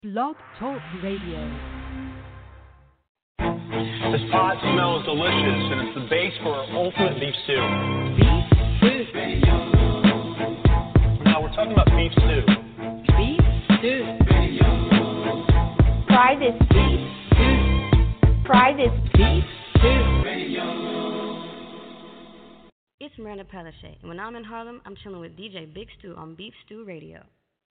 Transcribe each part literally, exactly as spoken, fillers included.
Blog Talk Radio. This pot smells delicious, and it's the base for our ultimate beef stew. Beef stew. Now we're talking about beef stew. Beef stew. Try this beef stew. Try this beef stew. It's Miranda Palaszczuk, and when I'm in Harlem, I'm chilling with D J Big Stew on Beef Stew Radio.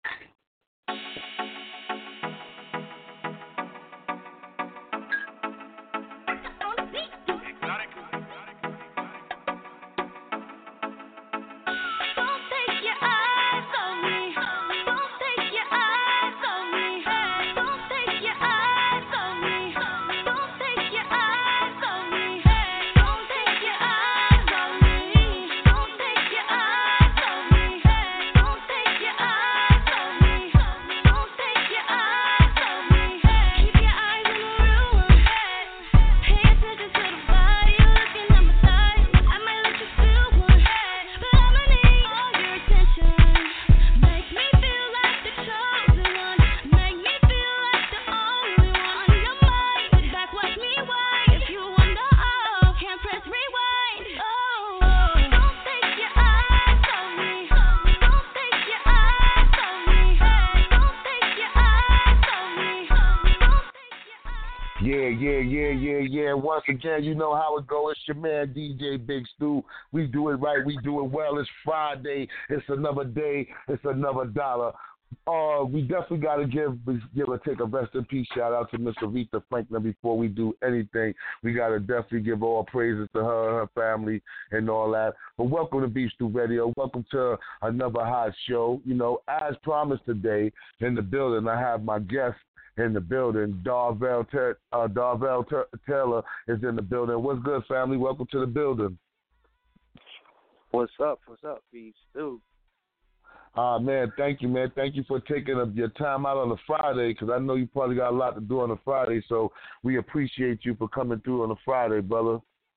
Once again, you know how it goes. It's your man, D J Big Stew. We do it right. We do it well. It's Friday. It's another day. It's another dollar. Uh, we definitely got to give give a take a rest in peace shout out to Miss Aretha Franklin before we do anything. We got to definitely give all praises to her, her family, and all that. But welcome to Beef Stew Radio. Welcome to another hot show. You know, as promised today in the building, I have my guest in the building. Darvell Ter- uh, Darvell Ter- Taylor is in the building. What's good, family? Welcome to the building. What's up? What's up, Beef Stew? Uh, man, thank you, man. Thank you for taking up your time out on a Friday, because I know you probably got a lot to do on a Friday, so we appreciate you for coming through on a Friday, brother.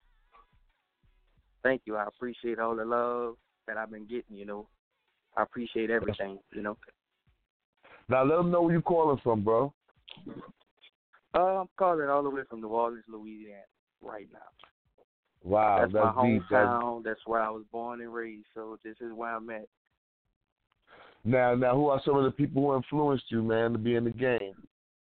Thank you. I appreciate all the love that I've been getting, you know. I appreciate everything, you know. Now, let them know where you're calling from, bro. Uh, I'm calling all the way from New Orleans, Louisiana, right now. Wow, that's, that's my deep. hometown. That's... that's where I was born and raised. So this is where I'm at. Now, now, who are some of the people who influenced you, man, to be in the game?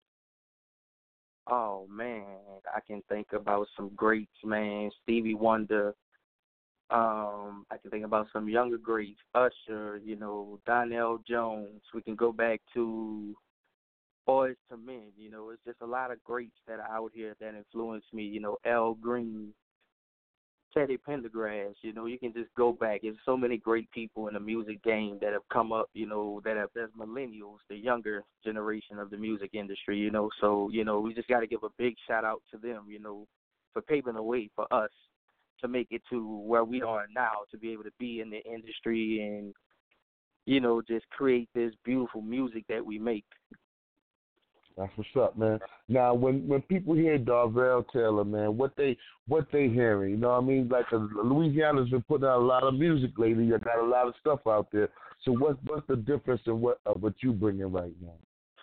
Oh man, I can think about some greats, man. Stevie Wonder. Um, I can think about some younger greats, Usher. You know, Donnell Jones. We can go back to Boys to Men. You know, it's just a lot of greats that are out here that influenced me. You know, Al Green, Teddy Pendergrass. You know, you can just go back. There's so many great people in the music game that have come up. You know, that have that's millennials, the younger generation of the music industry. You know, so you know we just got to give a big shout out to them. You know, for paving the way for us to make it to where we are now, to be able to be in the industry and you know just create this beautiful music that we make. That's what's up, man. Now, when, when people hear Darvell Taylor, man, what they what they hearing? You know what I mean? Like, uh, Louisiana's been putting out a lot of music lately. You got a lot of stuff out there. So, what's what's the difference in what uh, what you bringing right now?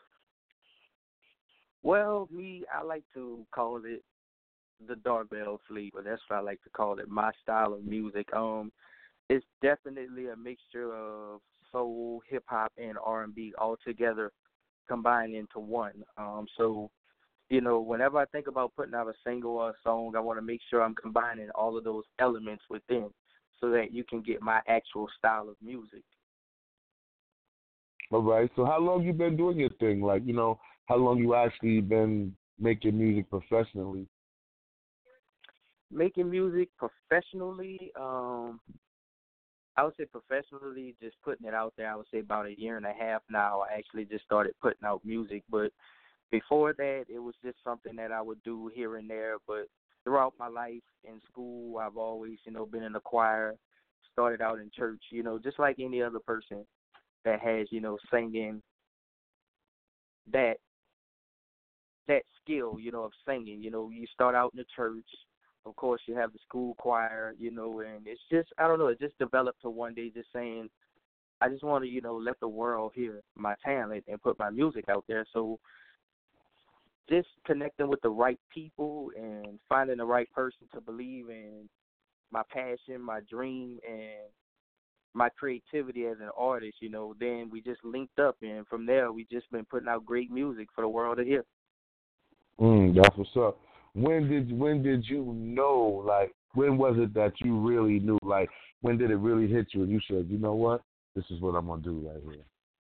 Well, me, I like to call it the Darvell flavor. That's what I like to call it. My style of music. Um, it's definitely a mixture of soul, hip hop, and R and B all together, combined into one. Um, so, you know, whenever I think about putting out a single or a song, I want to make sure I'm combining all of those elements within so that you can get my actual style of music. All right. So how long you been doing your thing? Like, you know, how long you actually been making music professionally? Making music professionally, um, I would say professionally, just putting it out there, I would say about a year and a half now. I actually just started putting out music. But before that, it was just something that I would do here and there. But throughout my life in school, I've always, you know, been in the choir, started out in church, you know, just like any other person that has, you know, singing, that that skill, you know, of singing. You know, you start out in the church. Of course, you have the school choir, you know, and it's just, I don't know, it just developed to one day just saying, I just want to, you know, let the world hear my talent and put my music out there. So just connecting with the right people and finding the right person to believe in my passion, my dream, and my creativity as an artist, you know, then we just linked up, and from there we just been putting out great music for the world to hear. Mm, that's what's up. When did when did you know, like, when was it that you really knew, like, when did it really hit you and you said, you know what, this is what I'm going to do right here?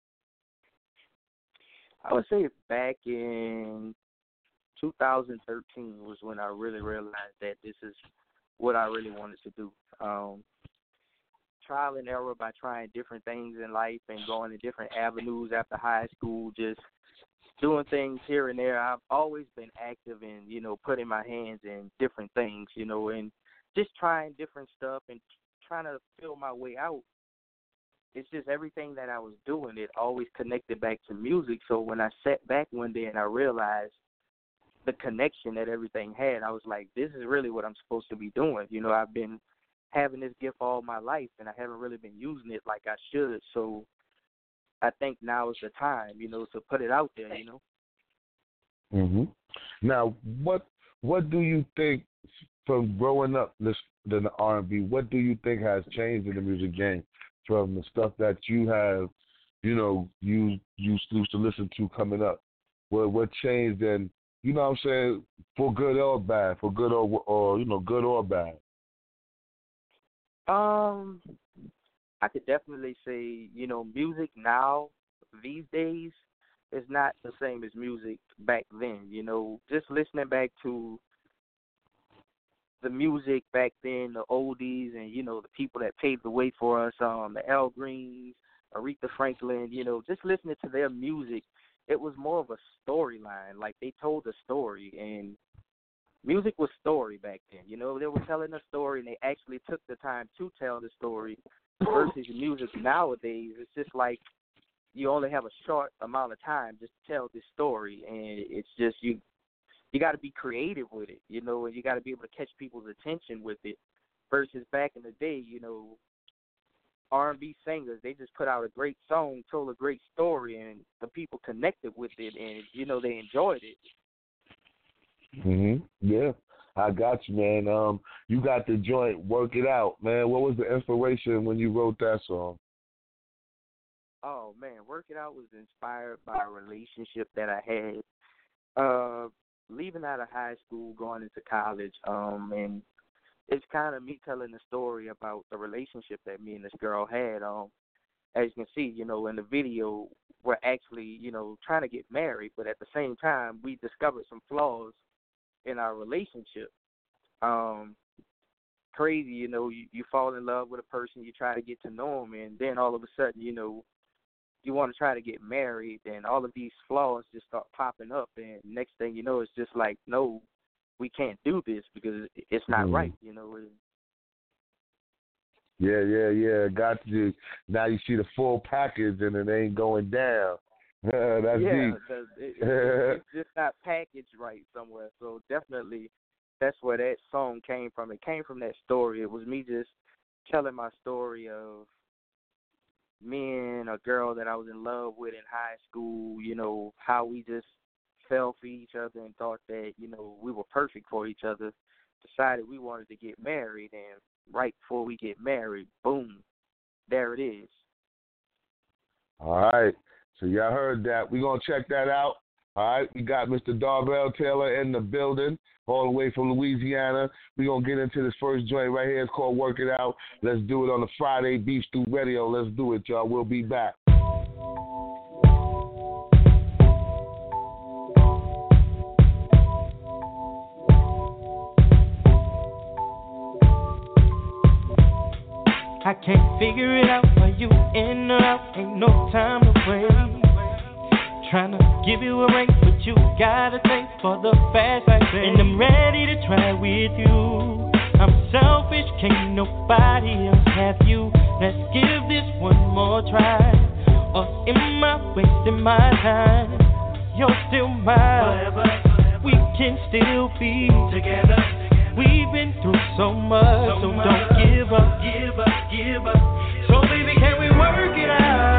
I would say back in two thousand thirteen was when I really realized that this is what I really wanted to do. Um, trial and error by trying different things in life and going to different avenues after high school, just doing things here and there. I've always been active in, you know, putting my hands in different things, you know, and just trying different stuff and trying to feel my way out. It's just everything that I was doing, it always connected back to music. So when I sat back one day and I realized the connection that everything had, I was like, this is really what I'm supposed to be doing. You know, I've been having this gift all my life, and I haven't really been using it like I should. So I think now is the time, you know, to put it out there, you know. Mhm. Now, what what do you think from growing up this in the R and B? What do you think has changed in the music game from the stuff that you have, you know, you you used to listen to coming up? What what changed, and you know what I'm saying, for good or bad, for good or or you know, good or bad? Um, I could definitely say, you know, music now, these days, is not the same as music back then. You know, just listening back to the music back then, the oldies, and, you know, the people that paved the way for us, um, the Al Greens, Aretha Franklin, you know, just listening to their music, it was more of a storyline. Like, they told a story, and music was story back then. You know, they were telling a story, and they actually took the time to tell the story, versus music nowadays. It's just like you only have a short amount of time just to tell this story, and it's just you you got to be creative with it, you know, and you got to be able to catch people's attention with it, versus back in the day, you know, R and B singers, they just put out a great song, told a great story, and the people connected with it, and, you know, they enjoyed it. Mhm. Yeah, I got you, man. Um, you got the joint, Work It Out, man. What was the inspiration when you wrote that song? Oh man, Work It Out was inspired by a relationship that I had. Uh, leaving out of high school, going into college, um, and it's kind of me telling the story about the relationship that me and this girl had. Um, as you can see, you know, in the video, we're actually, you know, trying to get married, but at the same time, we discovered some flaws in our relationship. Um, crazy, you know, you, you fall in love with a person, you try to get to know them, and then all of a sudden, you know, you want to try to get married, and all of these flaws just start popping up, and next thing you know, it's just like, no, we can't do this because it's not mm. right, you know. Yeah, yeah, yeah, got you. Now you see the full package, and it ain't going down. That's yeah, deep. It, it, it's just not packaged right somewhere. So definitely, that's where that song came from. It came from that story. It was me just telling my story of me and a girl that I was in love with in high school. You know, how we just fell for each other and thought that, you know, we were perfect for each other. Decided we wanted to get married, and right before we get married, boom, there it is. All right. So y'all heard that. We're going to check that out. All right. We got Mister Darvell Taylor in the building, all the way from Louisiana. We're going to get into this first joint right here. It's called Work It Out. Let's do it on the Friday Beef Stew Radio. Let's do it, y'all. We'll be back. I can't figure it out. Are you in or out? Ain't no time to wait. Tryna give you a ring, but you gotta think for the fast life. And I'm ready to try with you. I'm selfish, can't nobody else have you. Let's give this one more try. Or am I wasting my time? You're still mine. Forever. We can still be together. We've been through so much, so, so don't give up, give up, give up. So baby, can we work it out?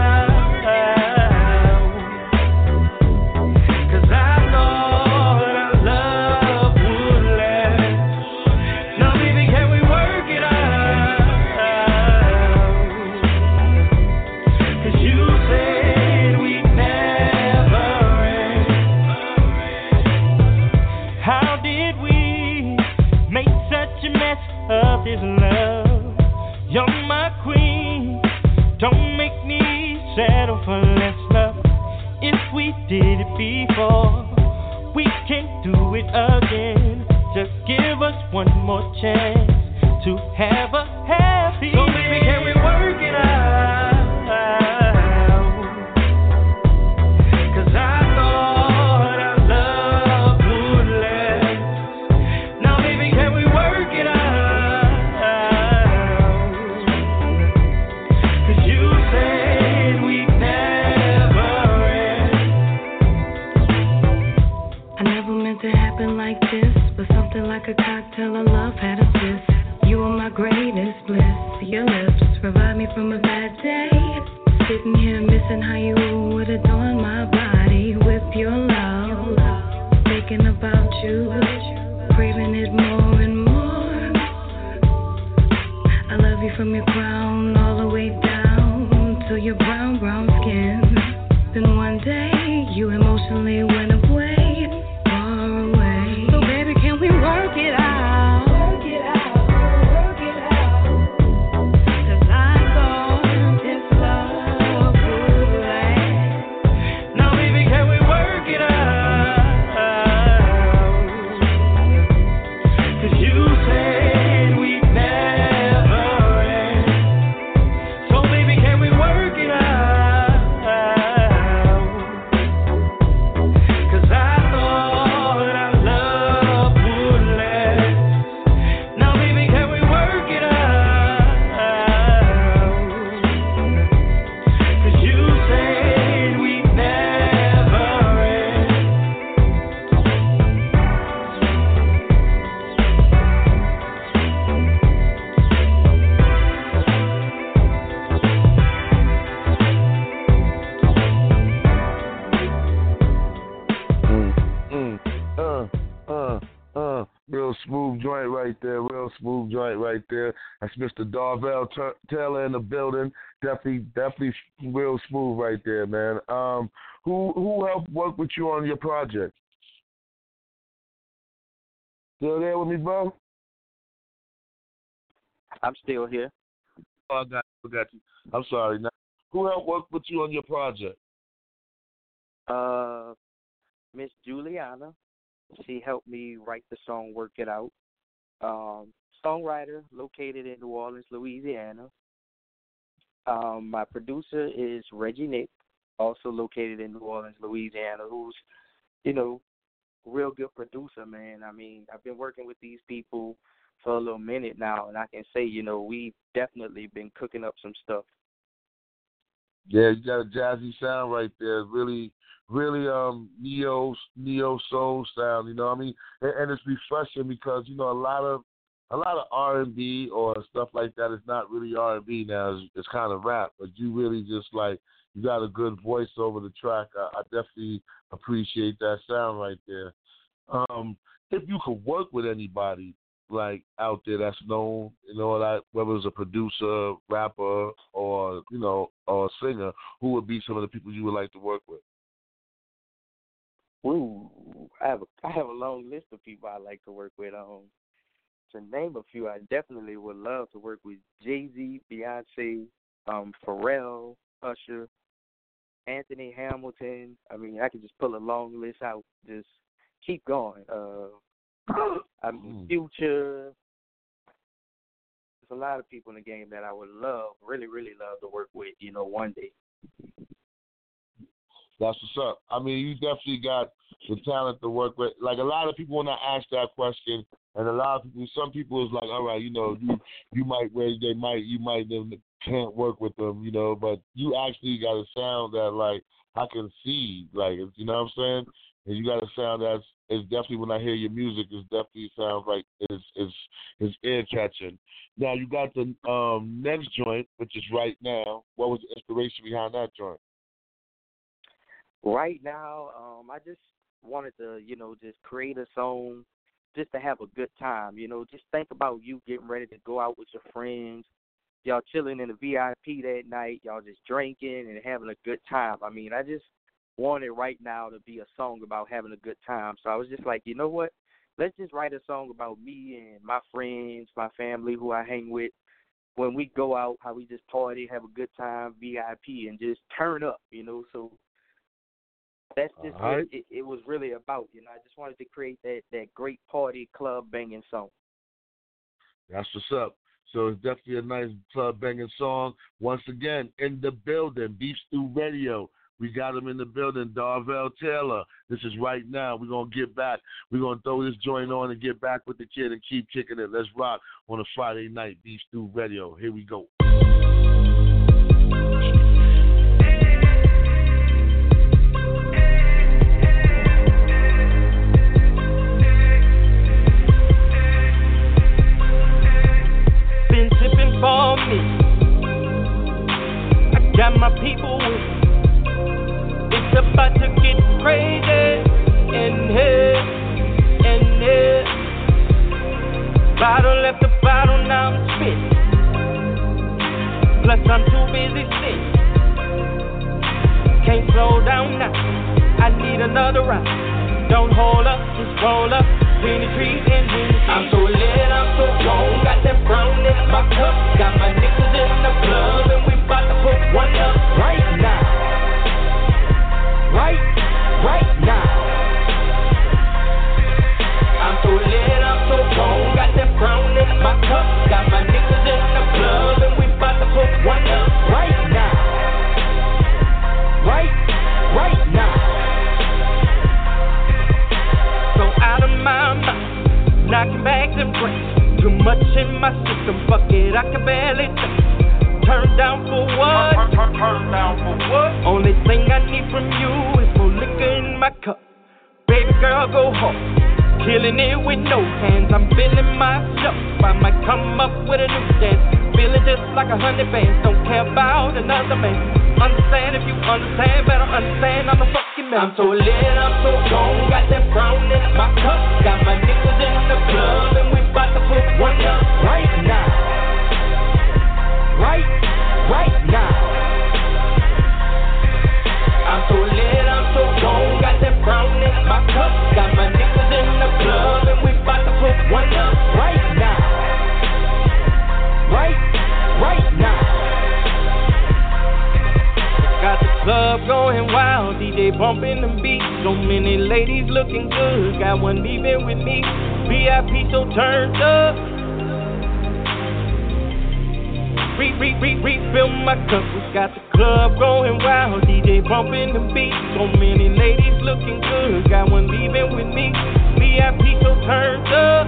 Of this love, you're my queen. Don't make me settle for less love. If we did it before, we can't do it again. Just give us one more chance to have a happy. So baby, can we work it out? Like this, but something like a cocktail of love had a twist. You are my greatest bliss. Your lips revive me from a bad day. Sitting here missing how you would adorn my body with your love. Thinking about you, craving it more and more. I love you from your crown all the way down to your brown, brown skin. Then one day you emotionally went away. We work it out, work it out, work it out. 'Cause I thought this love would last. Now baby, can we work it out? 'Cause you said we'd never end. So baby, can we work it out? Smooth joint right there, real smooth joint right there. That's Mister Darvell T- Taylor in the building. Definitely, definitely real smooth right there, man. Um, who who helped work with you on your project? Still there with me, bro? I'm still here. Oh, I got you. I got you. I'm sorry. Now, who helped work with you on your project? Uh, Miss Juliana. She helped me write the song "Work It Out." Um, songwriter located in New Orleans, Louisiana. Um, my producer is Reggie Nick, also located in New Orleans, Louisiana, who's, you know, real good producer, man. I mean, I've been working with these people for a little minute now, and I can say, you know, we've definitely been cooking up some stuff. Yeah, you got a jazzy sound right there. Really, really um neo neo soul sound. You know what I mean? And, and it's refreshing because you know a lot of a lot of R and B or stuff like that is not really R and B now. It's, it's kind of rap, but you really just like you got a good voice over the track. I, I definitely appreciate that sound right there. Um, if you could work with anybody like out there that's known, you know, that whether it's a producer, rapper, or you know, or a singer, who would be some of the people you would like to work with? Ooh, I have a I have a long list of people I like to work with. Um, to name a few, I definitely would love to work with Jay-Z, Beyonce, um, Pharrell, Usher, Anthony Hamilton. I mean, I could just pull a long list out. Just keep going. Uh, I mean, Future. There's a lot of people in the game that I would love, really, really love to work with, you know, one day. That's what's up. I mean, you definitely got the talent to work with. Like, a lot of people, when I ask that question, and a lot of people, some people is like, all right, you know, you you might, they might, you might can't work with them, you know, but you actually got a sound that, like, I can see, like, you know what I'm saying? and you got a sound that's it's definitely when I hear your music, it definitely sounds like it's it's it's ear catching. Now you got the um, next joint, which is Right Now. What was the inspiration behind that joint? Right now, um, I just wanted to, you know, just create a song just to have a good time. You know, just think about you getting ready to go out with your friends. Y'all chilling in the V I P that night. Y'all just drinking and having a good time. I mean, I just wanted Right Now to be a song about having a good time. So I was just like, you know what? Let's just write a song about me and my friends, my family who I hang with. When we go out, how we just party, have a good time, V I P, and just turn up, you know. So that's just right. what it, it was really about. You know, I just wanted to create that, that great party club banging song. That's what's up. So it's definitely a nice club banging song. Once again, in the building, Beef Stew Radio. We got him in the building, Darvell Taylor. This is Right Now. We're going to get back. We're going to throw this joint on and get back with the kid and keep kicking it. Let's rock on a Friday night, Beef Stew Radio. Here we go. Been sipping for me. I got my people with me. It's about to get crazy in here, in here. Bottle after bottle, now I'm spitting. Plus I'm too busy sitting. Can't slow down now, I need another round. Don't hold up, just roll up. Penny trees and Hennessy. I'm so lit, I'm so gone. Got that brown in my cup. Got my niggas in the club and we bout to put one up right now. Right, right now. I'm so lit, I'm so gone. Got that brown in my cup. Got my niggas in the club and we bout to put one up right now. Right, right now. So out of my mind, knocking bags and brakes. Too much in my system, fuck it, I can barely think. Turn down for what? Turn, turn, turn down for what? Only thing I need from you is more liquor in my cup. Baby girl, go home. Killing it with no hands. I'm feeling myself. I might come up with a new dance. Feeling just like a hundred bands. Don't care about another man. Understand if you understand, better understand I'm a fucking man. I'm so lit, I'm so gone. Got that brown in my cup. Got my niggas in the club and we bout to put one up right now. Right, right now. I'm so lit, I'm so gone. Got that brown in my cup. Got my niggas in the club and we bout to put one up right now. Right, right now. Got the club going wild, D J bumping them beats. So many ladies looking good. Got one leaving with me. V I P so turned up. Re, re, re, refill my cup. We got the club going wild. D J bumping the beat. So many ladies looking good. Got one leaving with me. V I P so turned up.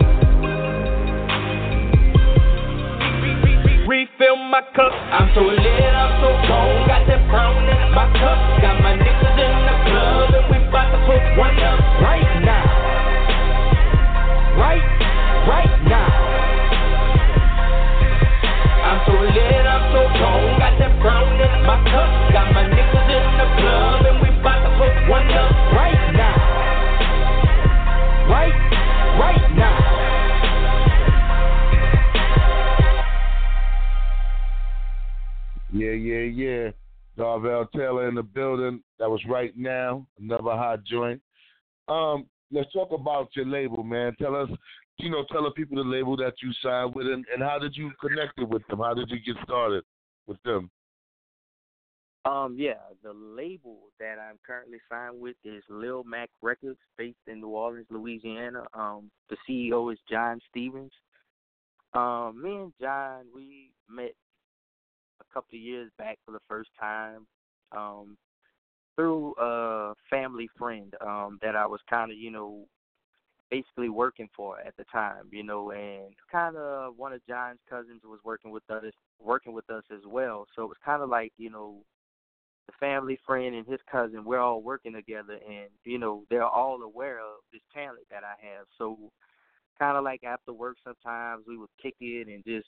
Re, re, re, refill my cup. I'm so lit, I'm so gone. Got that brown in my cup. Got my niggas in the club and we bout to put one up right now. Right, right now. I'm so lit, I'm so gone. Got that brown in my cup. Got my niggas in the club and we bout to put one up right now. Right, right now. Yeah, yeah, yeah. Darvell Taylor in the building. That was Right Now. Another hot joint. Um, let's talk about your label, man. Tell us, you know, tell the people the label that you signed with, and, and how did you connect with them? How did you get started with them? Um, yeah, the label that I'm currently signed with is Lil Mac Records, based in New Orleans, Louisiana. Um, the C E O is John Stevens. Um, me and John, we met a couple of years back for the first time um, through a family friend um, that I was kind of, you know, basically working for at the time, you know, and kind of one of John's cousins was working with us, working with us as well. So it was kind of like, you know, the family friend and his cousin, we're all working together, and, you know, they're all aware of this talent that I have. So kind of like after work sometimes we would kick it and just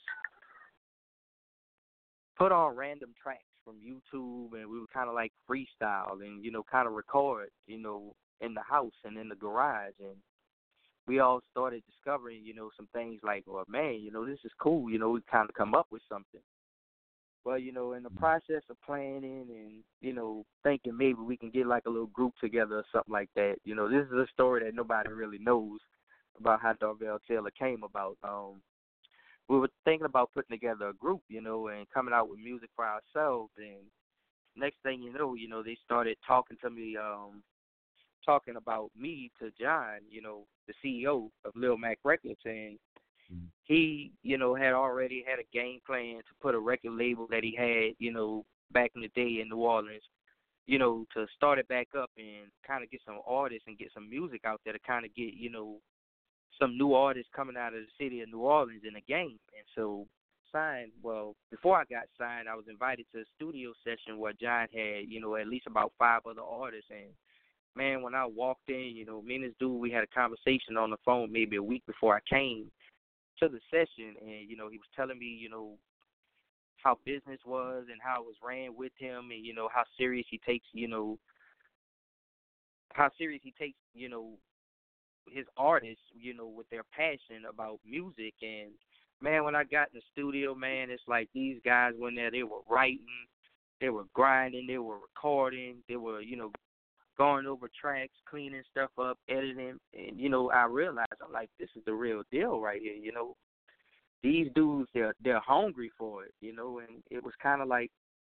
put on random tracks from YouTube, and we would kind of like freestyle and, you know, kind of record, you know, in the house and in the garage. And we all started discovering, you know, some things like, well, man, you know, this is cool. You know, we kind of come up with something. Well, you know, in the process of planning and, you know, thinking maybe we can get like a little group together or something like that, you know, this is a story that nobody really knows about how Darvell Taylor came about. Um, we were thinking about putting together a group, you know, and coming out with music for ourselves. And next thing you know, you know, they started talking to me, um, talking about me to John, you know, the C E O of Lil Mac Records. And he, you know, had already had a game plan to put a record label that he had, you know, back in the day in New Orleans, you know, to start it back up and kind of get some artists and get some music out there to kind of get, you know, some new artists coming out of the city of New Orleans in the game. And so signed, well, before I got signed, I was invited to a studio session where John had, you know, at least about five other artists. And, man, when I walked in, you know, me and this dude, we had a conversation on the phone maybe a week before I came to the session. And, you know, he was telling me, you know, how business was and how it was ran with him, and, you know, how serious he takes, you know, how serious he takes, you know, his artists, you know, with their passion about music. And, man, when I got in the studio, man, it's like these guys went there, they were writing, they were grinding, they were recording, they were, you know, going over tracks, cleaning stuff up, editing. And, you know, I realized, I'm like, this is the real deal right here, you know. These dudes, they're, they're hungry for it, you know, and it was kind of like,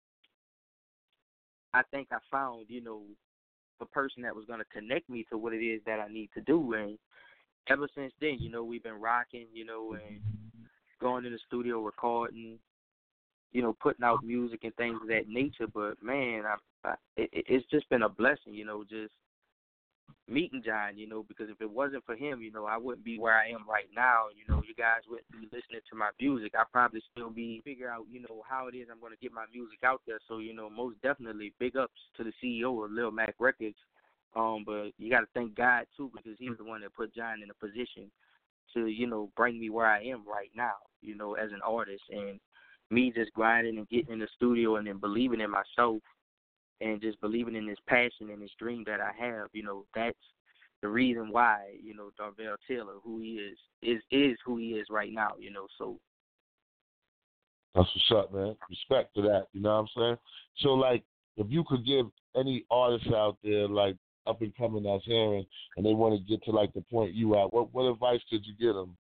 I think I found, you know, the person that was going to connect me to what it is that I need to do. And ever since then, you know, we've been rocking, you know, and going to the studio, recording, you know, putting out music and things of that nature. But, man, I, I, it, it's just been a blessing, you know, just meeting John, you know, because if it wasn't for him, you know, I wouldn't be where I am right now. You know, you guys wouldn't be listening to my music. I'd probably still be figure out, you know, how it is I'm going to get my music out there. So, you know, most definitely big ups to the C E O of Lil Mac Records. Um, but you got to thank God, too, because he was the one that put John in a position to, you know, bring me where I am right now, you know, as an artist. And me just grinding and getting in the studio and then believing in myself and just believing in this passion and this dream that I have, you know, that's the reason why, you know, Darvell Taylor, who he is, is is who he is right now, you know, so. That's what's up, man. Respect to that, you know what I'm saying? So, like, if you could give any artists out there, like, up and coming that's hearing, and they want to get to, like, the point you at, what, what advice could you give them?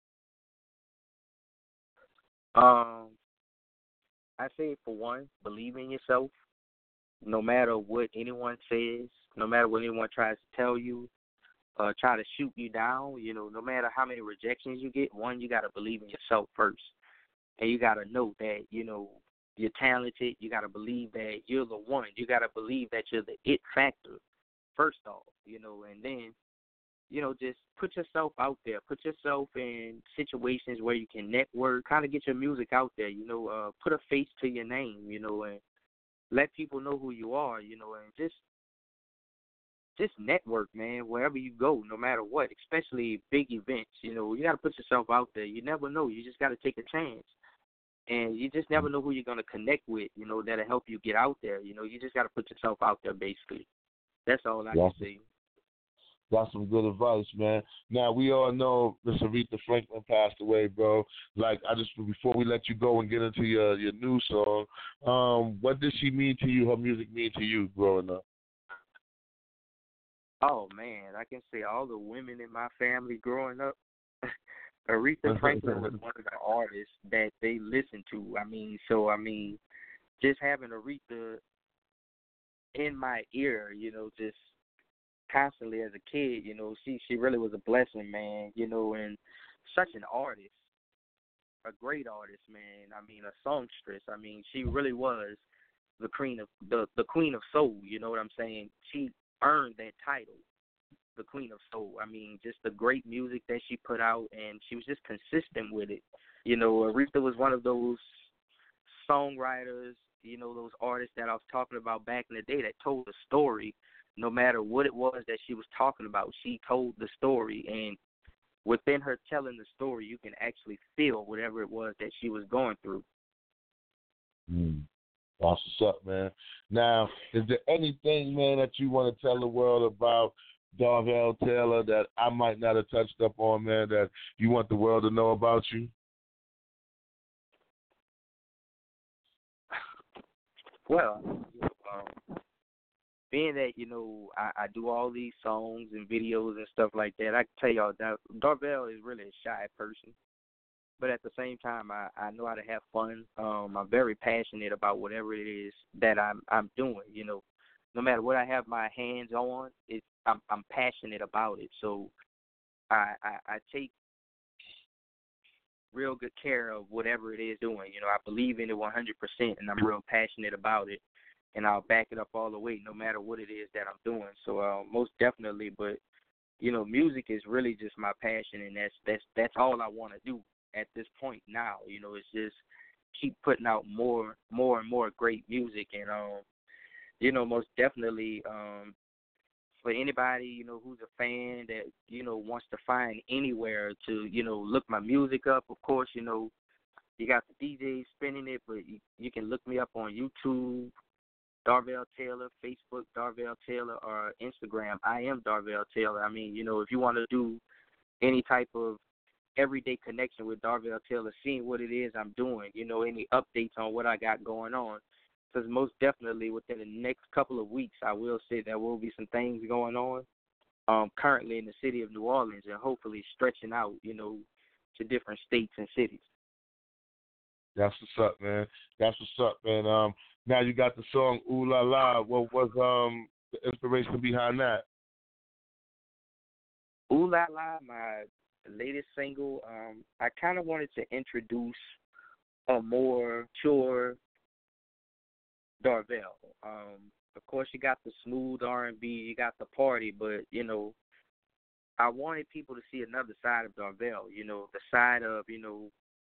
Um, I say, for one, believe in yourself. No matter what anyone says, no matter what anyone tries to tell you, uh, try to shoot you down, you know, no matter how many rejections you get, one, you got to believe in yourself first. And you got to know that, you know, you're talented. You got to believe that you're the one. You got to believe that you're the it factor, first off, you know, and then, you know, just put yourself out there. Put yourself in situations where you can network, kind of get your music out there, you know, uh, put a face to your name, you know, and let people know who you are, you know, and just just network, man, wherever you go, no matter what, especially big events. You know, you got to put yourself out there. You never know. You just got to take a chance. And you just never know who you're going to connect with, you know, that'll help you get out there. You know, you just got to put yourself out there, basically. That's all I That's, can say. That's some good advice, man. Now, we all know Miss Aretha Franklin passed away, bro. Like, I just, before we let you go and get into your, your new song, um, what did she mean to you, her music mean to you growing up? Oh, man, I can say all the women in my family growing up, Aretha Franklin was one of the artists that they listened to. I mean, so, I mean, just having Aretha in my ear, you know, just constantly as a kid, you know, she she really was a blessing, man, you know, and such an artist, a great artist, man. I mean, a songstress. I mean, she really was the queen of the the queen of soul. You know what I'm saying? She earned that title, the queen of soul. I mean, just the great music that she put out, and she was just consistent with it. You know, Aretha was one of those songwriters you know, those artists that I was talking about back in the day that told a story, no matter what it was that she was talking about. She told the story, and within her telling the story, you can actually feel whatever it was that she was going through. Mm. That's what's up, man. Now, is there anything, man, that you want to tell the world about Darvell Taylor that I might not have touched up on, man, that you want the world to know about you? Well, um, being that, you know, I, I do all these songs and videos and stuff like that, I can tell y'all that Darvell is really a shy person. But at the same time, I, I know how to have fun. Um, I'm very passionate about whatever it is that I'm I'm doing. You know, no matter what I have my hands on, it, I'm I'm passionate about it. So I, I I take real good care of whatever it is doing. You know, I believe in it one hundred percent, and I'm real passionate about it. And I'll back it up all the way, no matter what it is that I'm doing. So uh, most definitely, but you know, music is really just my passion, and that's that's that's all I want to do at this point now. You know, it's just keep putting out more, more and more great music, and um, you know, most definitely, um, for anybody, you know, who's a fan that, you know, wants to find anywhere to, you know, look my music up. Of course, you know, you got the D Js spinning it, but you, you can look me up on YouTube, Darvell Taylor, Facebook, Darvell Taylor, or Instagram, I am Darvell Taylor. I mean, you know, if you want to do any type of everyday connection with Darvell Taylor, seeing what it is I'm doing, you know, any updates on what I got going on, because most definitely within the next couple of weeks, I will say there will be some things going on um, currently in the city of New Orleans, and hopefully stretching out, you know, to different states and cities. That's what's up, man. That's what's up, man. Um, now you got the song Ooh La La. What was um the inspiration behind that? Ooh La La, my latest single. Um, I kind of wanted to introduce a more mature Darvell. Um, of course, you got the smooth R and B, you got the party, but, you know, I wanted people to see another side of Darvell, you know, the side of, you know,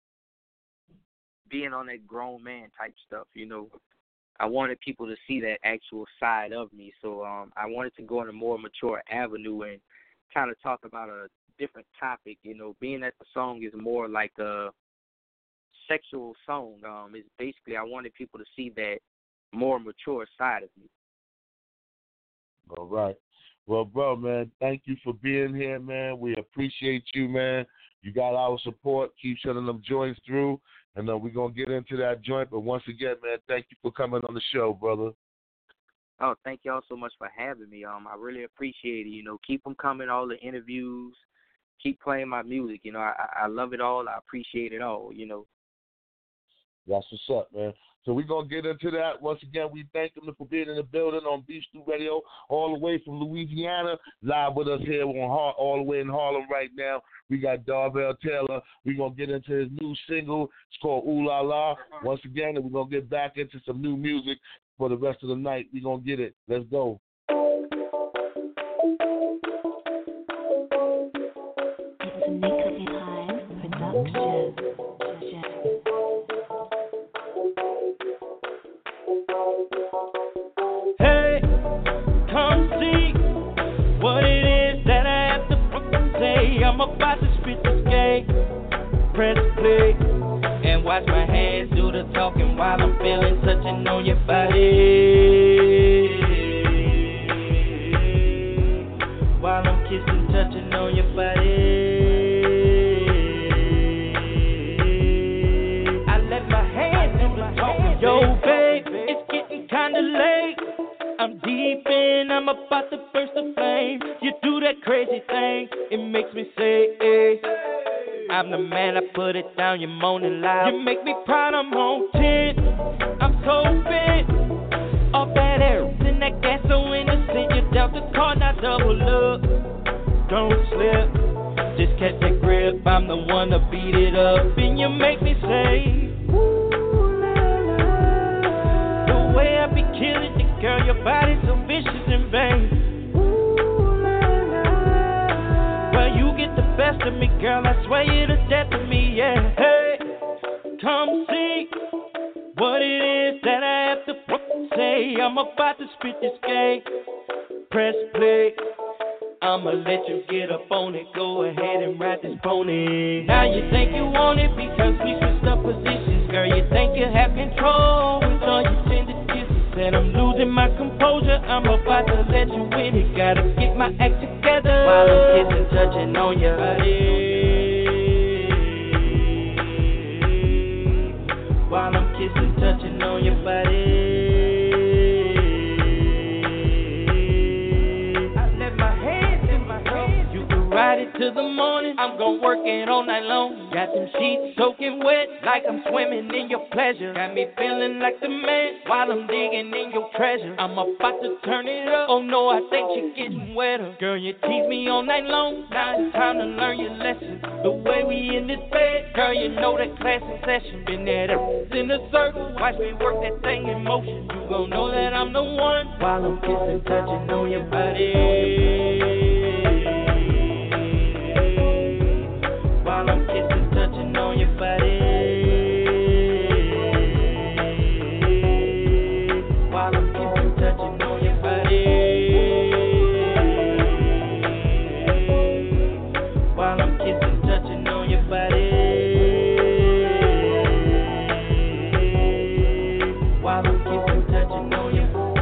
being on that grown man type stuff, you know. I wanted people to see that actual side of me, so um, I wanted to go in a more mature avenue and kind of talk about a different topic, you know, being that the song is more like a sexual song. Um, it's basically I wanted people to see that more mature side of me. All right. Well, bro, man, thank you for being here, man. We appreciate you, man. You got our support. Keep sending them joints through, and uh, we're going to get into that joint. But once again, man, thank you for coming on the show, brother. Oh, thank y'all so much for having me. Um, I really appreciate it. You know, keep them coming, all the interviews. Keep playing my music. You know, I, I love it all. I appreciate it all, you know. That's what's up, man. So we're going to get into that. Once again, we thank them for being in the building on Beef Stew Radio, all the way from Louisiana, live with us here on Har- all the way in Harlem right now. We got Darvell Taylor. We're going to get into his new single. It's called Ooh La La. Once again, and we're going to get back into some new music for the rest of the night. We're going to get it. Let's go. It's a Nick Time production. Hey, come see what it is that I have to fucking say. I'm about to spit this game. Press play and watch my hands do the talking while I'm feeling touching on your body. While I'm kissing, touching on your body. I let my hands do the talking. Yo, babe, it's getting kinda late. I'm deep in, I'm about to burst the flame. You do that crazy thing, it makes me say, hey. I'm the man, I put it down, you're moaning loud. You make me proud, I'm on ten. I'm so bent off that air, and that gas so innocent. You dealt the card, now double up. Don't slip, just catch that grip. I'm the one to beat it up, and you make me say, ooh la la. The way I be killing it, girl, your body's so vicious and vain. Best of me, girl, I swear you're the death of me, yeah. Hey, come see what it is that I Hey, I'm about to spit this game. Press play. I'ma let you get up on it. Go ahead and ride this pony. Now you think you want it because we switched up positions. Girl, you think you have control with all your tender kisses. And I'm losing my composure. I'm about to let you win it. Gotta get my act together while I'm kissing, touching on your body. While I'm kissing, touching on your body. Ride it till the morning, I'm gon' work it all night long. Got them sheets soaking wet, like I'm swimming in your pleasure. Got me feeling like the man, while I'm digging in your treasure. I'm about to turn it up, oh no, I think you're getting wetter. Girl, you tease me all night long, now it's time to learn your lesson. The way we in this bed, girl, you know that class in session. Been there in a circle, watch me work that thing in motion. You gon' know that I'm the one, while I'm kissing, touching on your body. While I'm kissing, touching on your body. While I'm kissing, touching on your body. While I'm kissing, touching on your body. While I'm kissing, touching on your body.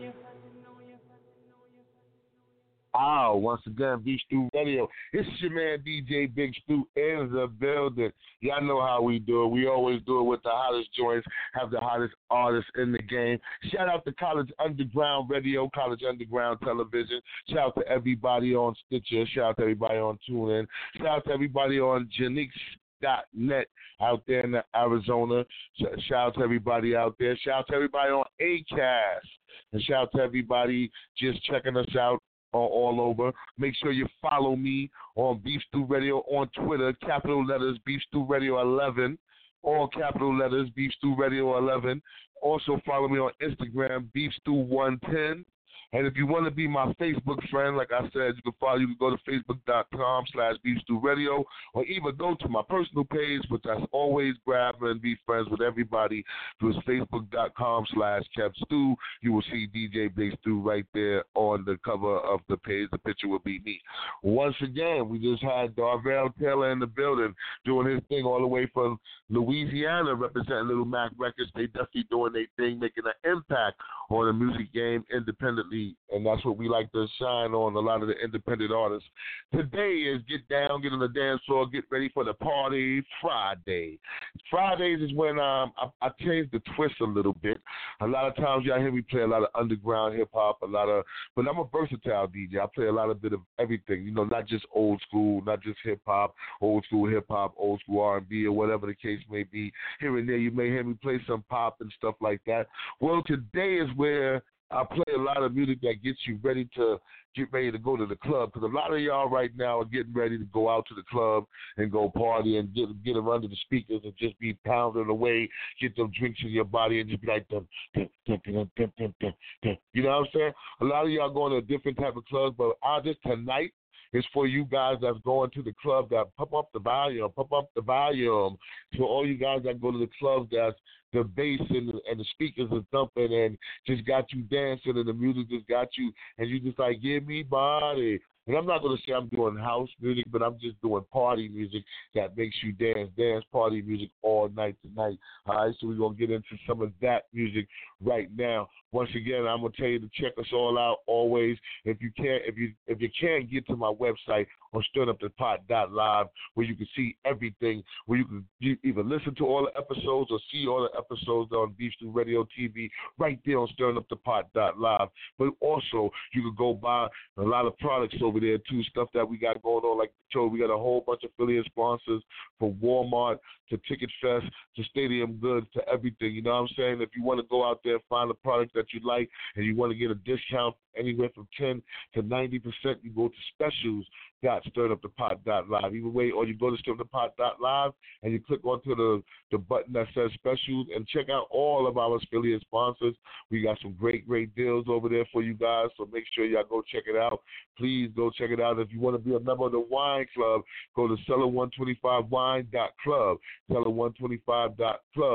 Wow, once again, Beef Stew Radio. It's your man D J Big Stew in the building. Y'all know how we do it. We always do it with the hottest joints, have the hottest artists in the game. Shout out to College Underground Radio, College Underground Television. Shout out to everybody on Stitcher. Shout out to everybody on TuneIn. Shout out to everybody on Janix dot net out there in Arizona. Shout out to everybody out there. Shout out to everybody on Acast. And shout out to everybody just checking us out all over. Make sure you follow me on Beef Stew Radio on Twitter, capital letters Beef Stew Radio eleven, all capital letters Beef Stew Radio eleven. Also follow me on Instagram, Beef Stew one ten. And if you want to be my Facebook friend, like I said, you can follow. You can go to facebook.com slash Beef Stew Radio, or even go to my personal page, which I always grab and be friends with everybody. It's facebook.com slash Kev Stew. You will see D J Big Stew right there on the cover of the page. The picture will be me. Once again, we just had Darvell Taylor in the building doing his thing all the way from Louisiana, representing Little Mac Records. They definitely doing their thing, making an impact on the music game independently. And that's what we like to shine on, a lot of the independent artists. Today is get down, get on the dance floor, get ready for the party Friday. Fridays is when um, I, I change the twist a little bit. A lot of times y'all hear me play a lot of underground hip-hop, a lot of, but I'm a versatile D J. I play a lot of bit of everything, you know, not just old school, not just hip-hop, old school hip-hop, old school R and B, or whatever the case may be. Here and there you may hear me play some pop and stuff like that. Well, today is where I play a lot of music that gets you ready to get ready to go to the club, because a lot of y'all right now are getting ready to go out to the club and go party and get get them under the speakers and just be pounding away, get them drinks in your body and just be like, dum, dum, dum, dum, dum, dum, dum, dum. You know what I'm saying? A lot of y'all going to a different type of clubs, but I just tonight, it's for you guys that's going to the club that pump up the volume, pump up the volume. To all you guys that go to the club that's the bass and the, and the speakers are thumping and just got you dancing and the music just got you and you just like, give me body. And I'm not going to say I'm doing house music, but I'm just doing party music that makes you dance, dance party music all night tonight. All right, so we're going to get into some of that music right now. Once again, I'm going to tell you to check us all out always. If you can't, if you if you can't get to my website on stirring up the pot dot live, where you can see everything, where you can you either listen to all the episodes or see all the episodes on Beef Stew Radio T V right there on stirring up the pot dot live. But also, you can go buy a lot of products over there too, stuff that we got going on. Like Joe, we got a whole bunch of affiliate sponsors from Walmart to Ticket Fest to Stadium Goods to everything. You know what I'm saying? If you want to go out there and find a product that you like and you want to get a discount anywhere from ten to ninety percent, you go to specials dot stirring up the pot dot live. Either way, or you go to stirring up the pot dot live and you click onto the, the button that says specials and check out all of our affiliate sponsors. We got some great, great deals over there for you guys, so make sure y'all go check it out. Please go check it out. If you want to be a member of the Wine Club, go to seller one twenty-five wine dot club, seller one twenty-five dot club.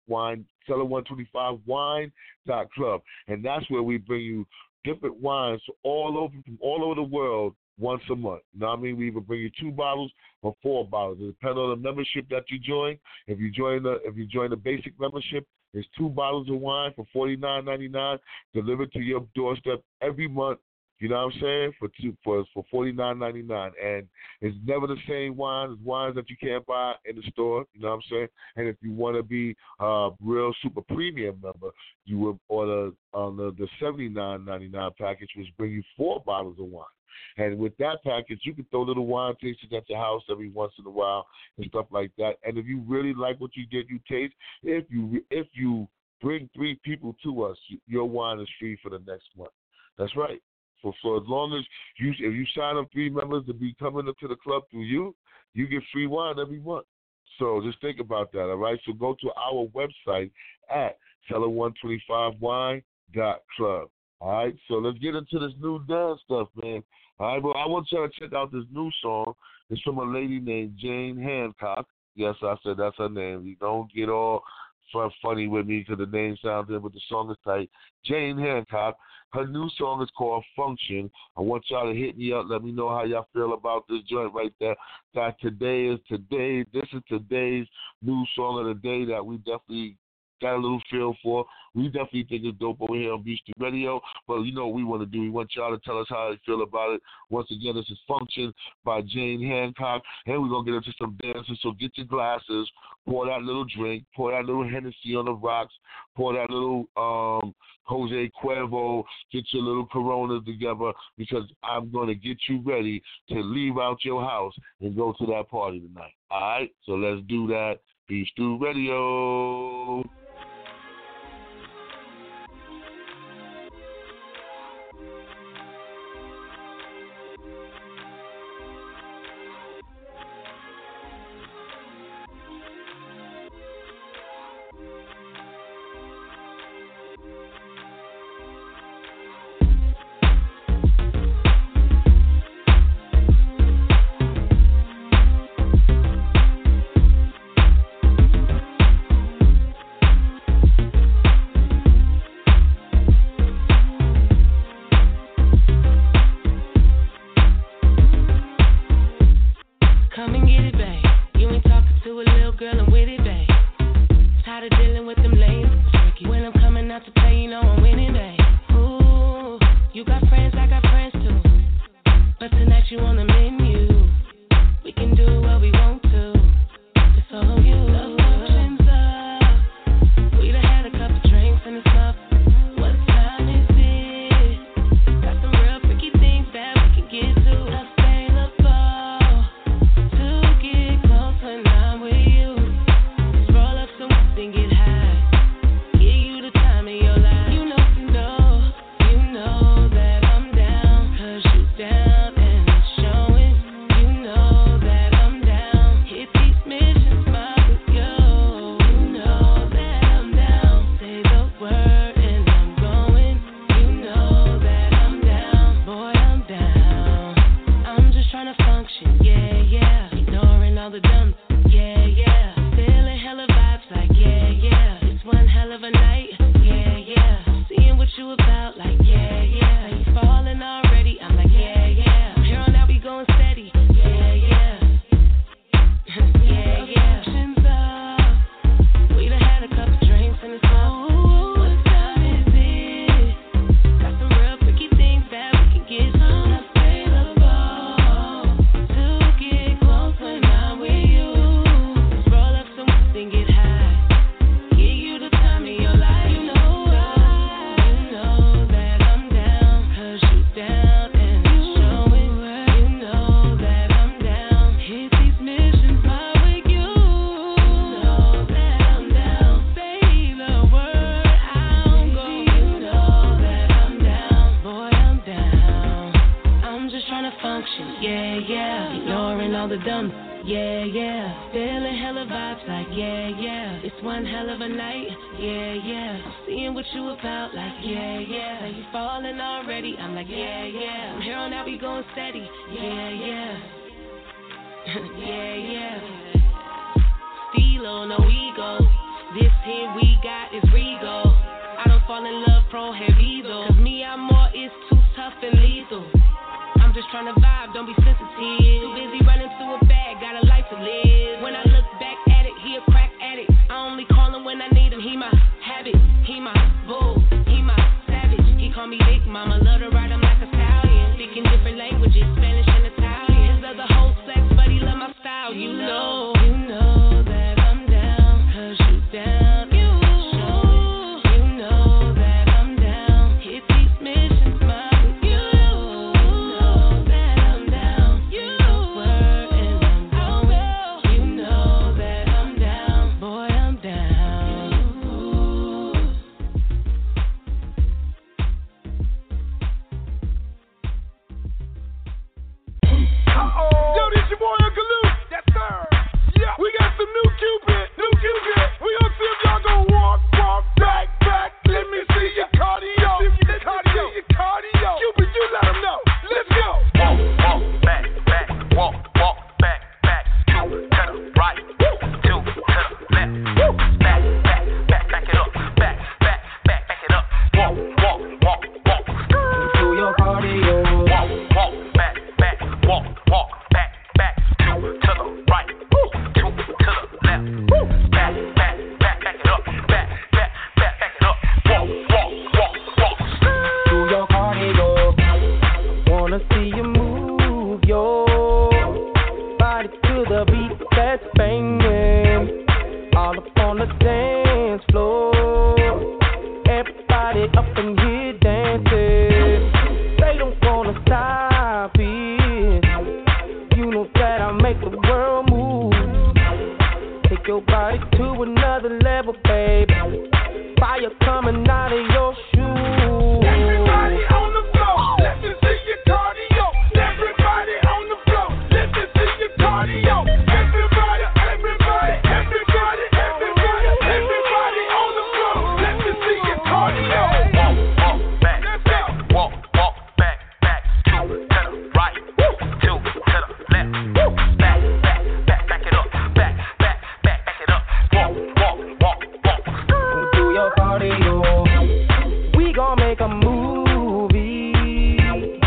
wine, seller one twenty-five wine dot club, and that's where we bring you different wines all over from all over the world once a month. You know what I mean? We either bring you two bottles or four bottles. It depends on the membership that you join. If you join the if you join the basic membership, it's two bottles of wine for forty-nine ninety-nine delivered to your doorstep every month. You know what I'm saying? For two for for forty-nine ninety-nine, and it's never the same wine. It's wines that you can't buy in the store. You know what I'm saying? And if you want to be a real super premium member, you would order on the, the seventy-nine ninety-nine package, which bring you four bottles of wine. And with that package, you can throw little wine tastings at your house every once in a while and stuff like that. And if you really like what you get, you taste. If you if you bring three people to us, your wine is free for the next month. That's right. So, so as long as you, if you sign up three members to be coming up to the club through you, you get free wine every month. So just think about that, all right? So go to our website at seller one twenty-five wine dot club, all right? So let's get into this new dance stuff, man. All right, well, I want y'all to check out this new song. It's from a lady named Jane Hancock. Yes, I said that's her name. You don't get all fun, funny with me because the name sounds good, but the song is tight. Jane Hancock. Her new song is called Function. I want y'all to hit me up. Let me know how y'all feel about this joint right there. That today is today. This is today's new song of the day that we definitely got a little feel for. We definitely think it's dope over here on Beach Street Radio. But you know what we want to do. We want y'all to tell us how you feel about it. Once again, this is Function by Jane Hancock. And we're going to get into some dances. So get your glasses. Pour that little drink. Pour that little Hennessy on the rocks. Pour that little um, Jose Cuervo. Get your little Coronas together because I'm going to get you ready to leave out your house and go to that party tonight. All right? So let's do that. Beach Street Radio. This here we got is regal. I don't fall in love prohibido. Cause me, I'm more, it's too tough and lethal. I'm just tryna vibe, don't be sensitive. Too busy running through a bag, got a life to live. When I look back at it, he a crack addict. I only call him when I need him. He my habit, he my bull, he my savage. He call me Big Mama, love to ride him like a stallion. Speaking different languages, Spanish and Italian. His other whole sex, but he love my style. You know, you know that I'm down, cause you down. You, you know that I'm down. Hit these missions, mommy. You know that I'm down. You were and I'm going. You know that I'm down, boy, I'm down. Uh-oh. Yo, this your boy Uncle Luke. Yes, sir. Yeah. We got some new Cupid. New Cupid. We gonna see if y'all gonna walk, walk, back, back. Let me see your cardio. Let me see cardio. your cardio. Cupid, you let them know. Let's go. Walk, walk, back, back. Walk, walk, back, back. Two to the right. Two to the left. Back, back, back, back it up. Back, back, back, back it up. Walk, walk, walk, walk. Do your cardio. Walk, walk, back, back. Walk, walk, back, back. Two to the right. Two to the left. Back, back, back, back it up. Back, back, back, back it up. Walk, walk, walk, walk. Do your cardio. Wanna see you move your body to the beat that's banging. All up on the dance floor. Everybody up in here dancing. They don't wanna stop it. You know that I make the world move. Take your body to another level, baby. Fire coming out of your shoes. Everybody on the floor. Let me see your cardio. Everybody on the floor. Let me see your cardio. Everybody, everybody, everybody, everybody, everybody on the floor. Let me see your cardio. Walk, walk, back, back. Walk, walk, back, back. Two to the right. Two to the left. Back, back, back, back it up. Back, back, back, back it up. Walk, walk, walk, walk. Do your cardio. We gon' make a movie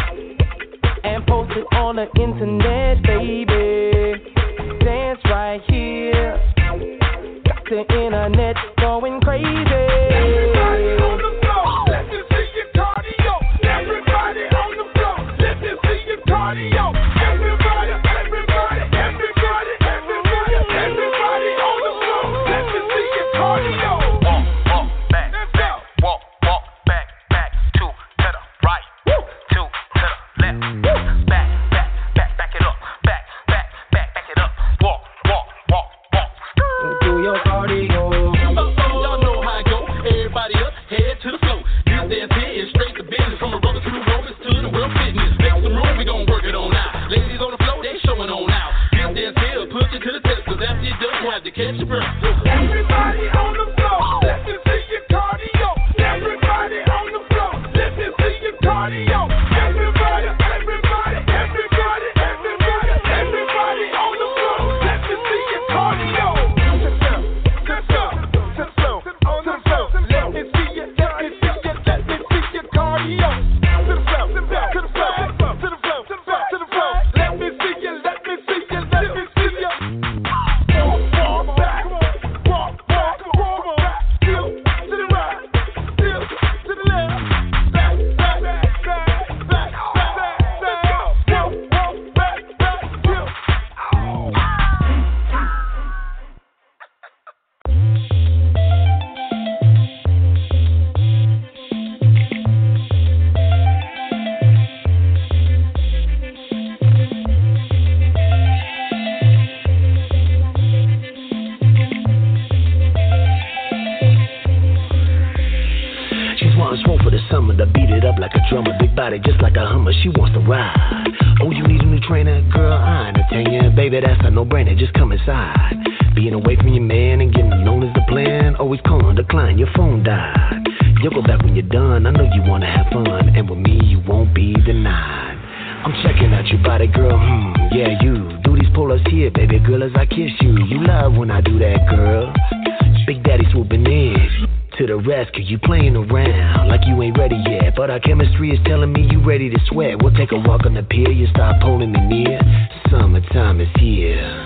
and post it on the internet, baby. Dance right here. Got the internet going crazy. Everybody on the floor. Let me see your cardio. Everybody on the floor. Let me see your cardio. Everybody, everybody, everybody, everybody, everybody on the floor. Let me see your cardio. Walk, walk, back, back. Walk, walk, back, back. Two to the right. Two to the left. Back, back, back, back it up. Back, back, back, back it up. Walk, walk, walk, walk. Do your cardio. Y'all know how I go. Everybody up, head to the floor. This dance here is straight to business. From a brother to the romance to the world fitness. Make some room, we gon' work it on now. Ladies on the floor, they showing on now. This dance here put you to the test. Cause after you done, you have to catch your breath. Everybody on the floor. Let me see your cardio. Everybody on the floor. Let me see your cardio. Everybody, everybody, everybody, everybody, everybody on the floor. Let me see your cardio. To the floor, to the floor, on the floor. Let me see your, let me see your, let me see your cardio. To the floor, to the floor, to the floor, to the floor, to the floor. Let me see you, let me see you, let me see you. Walk, walk back, walk, walk, walk back, still to the right, still to the left, back, back, back, back, back, back, back, walk, walk back, back, still. She's wanting smoke for the summer to beat it up like a drummer. Big body just like a Hummer, she wants to ride. Oh, you need a new trainer? Girl, I entertain you. Baby, that's a no-brainer, just come inside. Being away from your man and getting alone is the plan. Always call and decline, your phone died. You'll go back when you're done, I know you wanna have fun. And with me, you won't be denied. I'm checking out your body, girl, hmm, yeah, you. Do these pull-ups here, baby girl, as I kiss you. You love when I do that, girl. Big Daddy swooping in to the rescue. You playing around like you ain't ready yet, but our chemistry is telling me you ready to sweat. We'll take a walk on the pier, you stop holding me near. Summertime is here.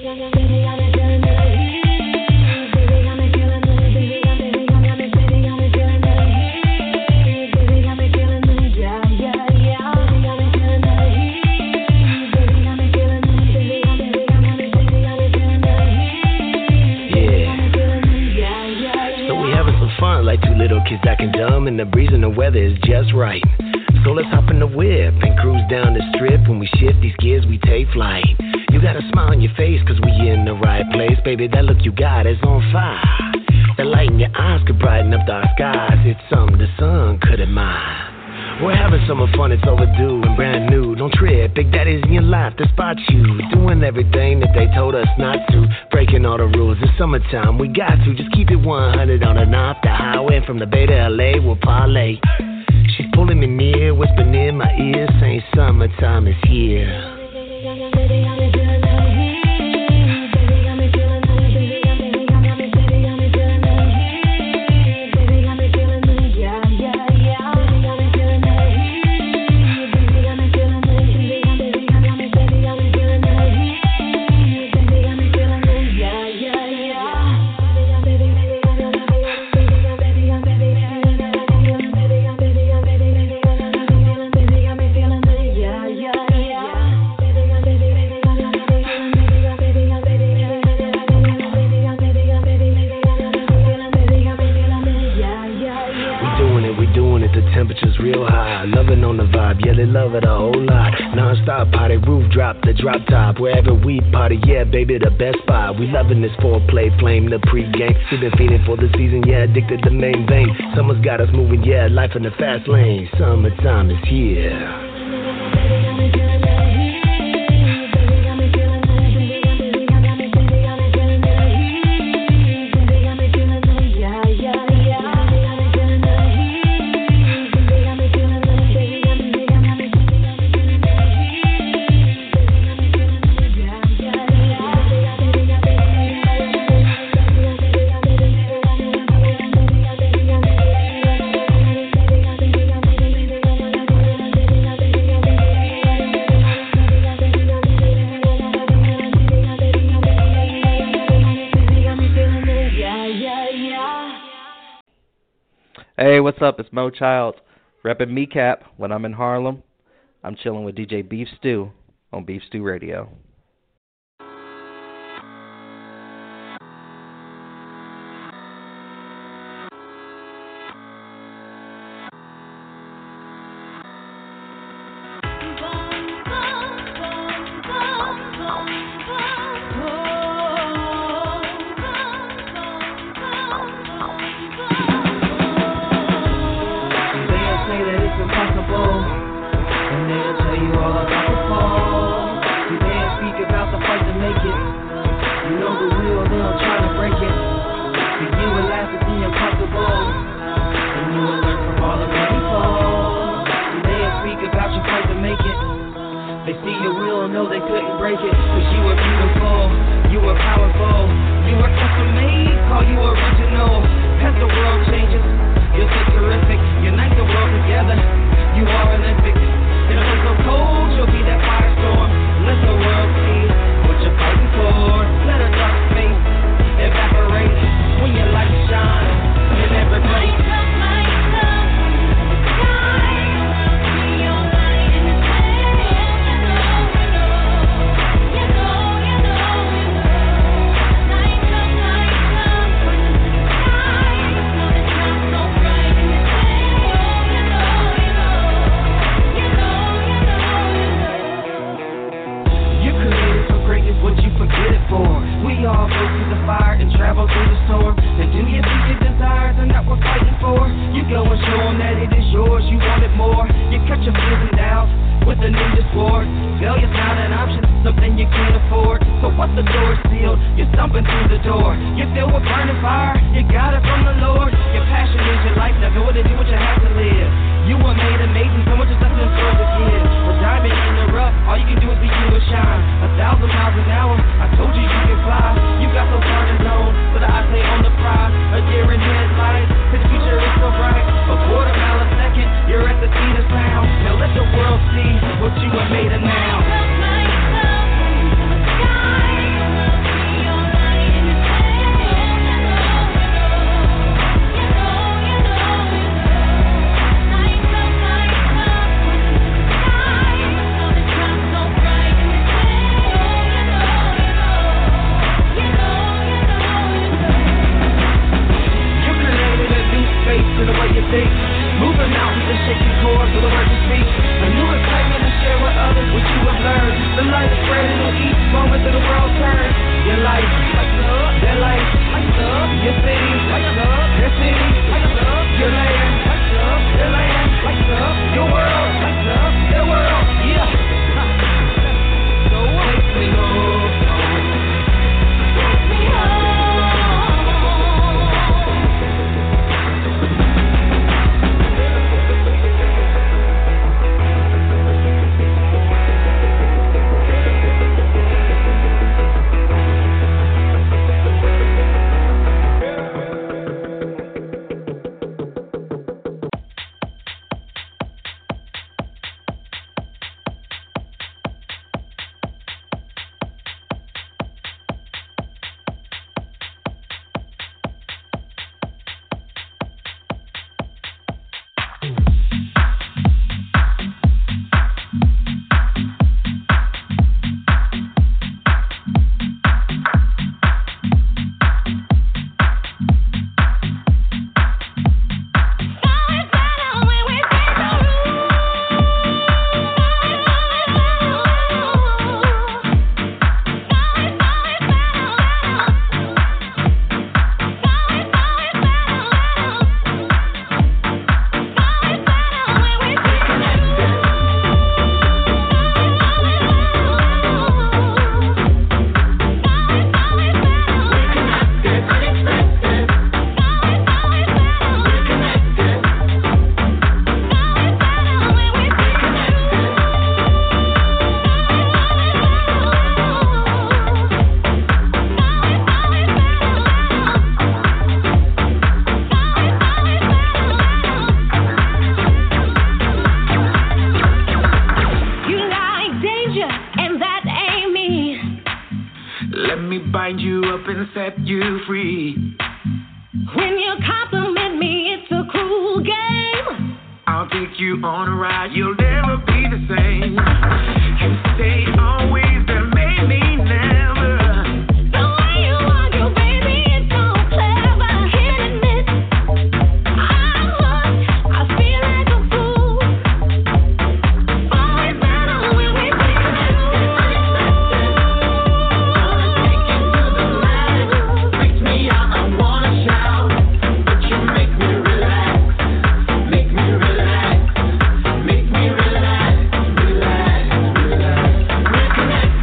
Like two little kids acting dumb, and the breeze and the weather is just right. So let's hop in the whip and cruise down the strip. When we shift these gears, we take flight. You got a smile on your face, cause we in the right place. Baby, that look you got is on fire. The light in your eyes could brighten up dark skies. It's something the sun could admire. We're having summer fun, it's overdue and brand new. Don't trip, Big Daddy's in your life to spot you. Doing everything that they told us not to. Breaking all the rules, it's summertime, we got to. Just keep it one hundred on and off the highway. And from the Bay to L A, we'll parlay. She's pulling me near, whispering in my ear, saying summertime is here. Temperatures real high, loving on the vibe, yeah, they love it a whole lot. Non-stop party, roof drop, the drop top, wherever we party, yeah, baby, the best spot. We loving this foreplay, flame the pre-game. We been feeding for the season, yeah, addicted to main vein. Summer's got us moving, yeah, life in the fast lane. Summertime is here. Hey, what's up? It's Mo Childs, repping Me Cap when I'm in Harlem. I'm chilling with D J Beef Stew on Beef Stew Radio. A thousand miles an hour, I told you you can fly. You got so far to zone, so that I stay on the to each moment of the world turns. Your life, their life, your city, their city, your land, their land, your world, their world, yeah. So take me home, take me home. Relax,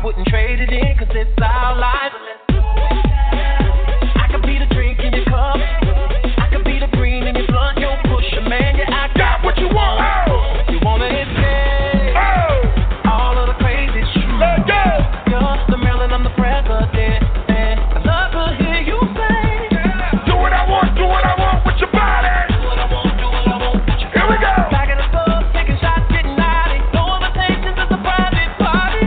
wouldn't trade it in, cause it's our life. I could be the drink in your cup, I could be the green in your blood. You push a man, yeah, I got what you want. Oh. You wanna escape oh. all of the crazy shit. Let go. You're the Maryland, I'm the president. I love to hear you say, yeah. Do what I want, do what I want with your body. Do what I want, do what I want with your body. Here we go. Back in the club, taking shots, getting naughty. No invitations, it's a private party.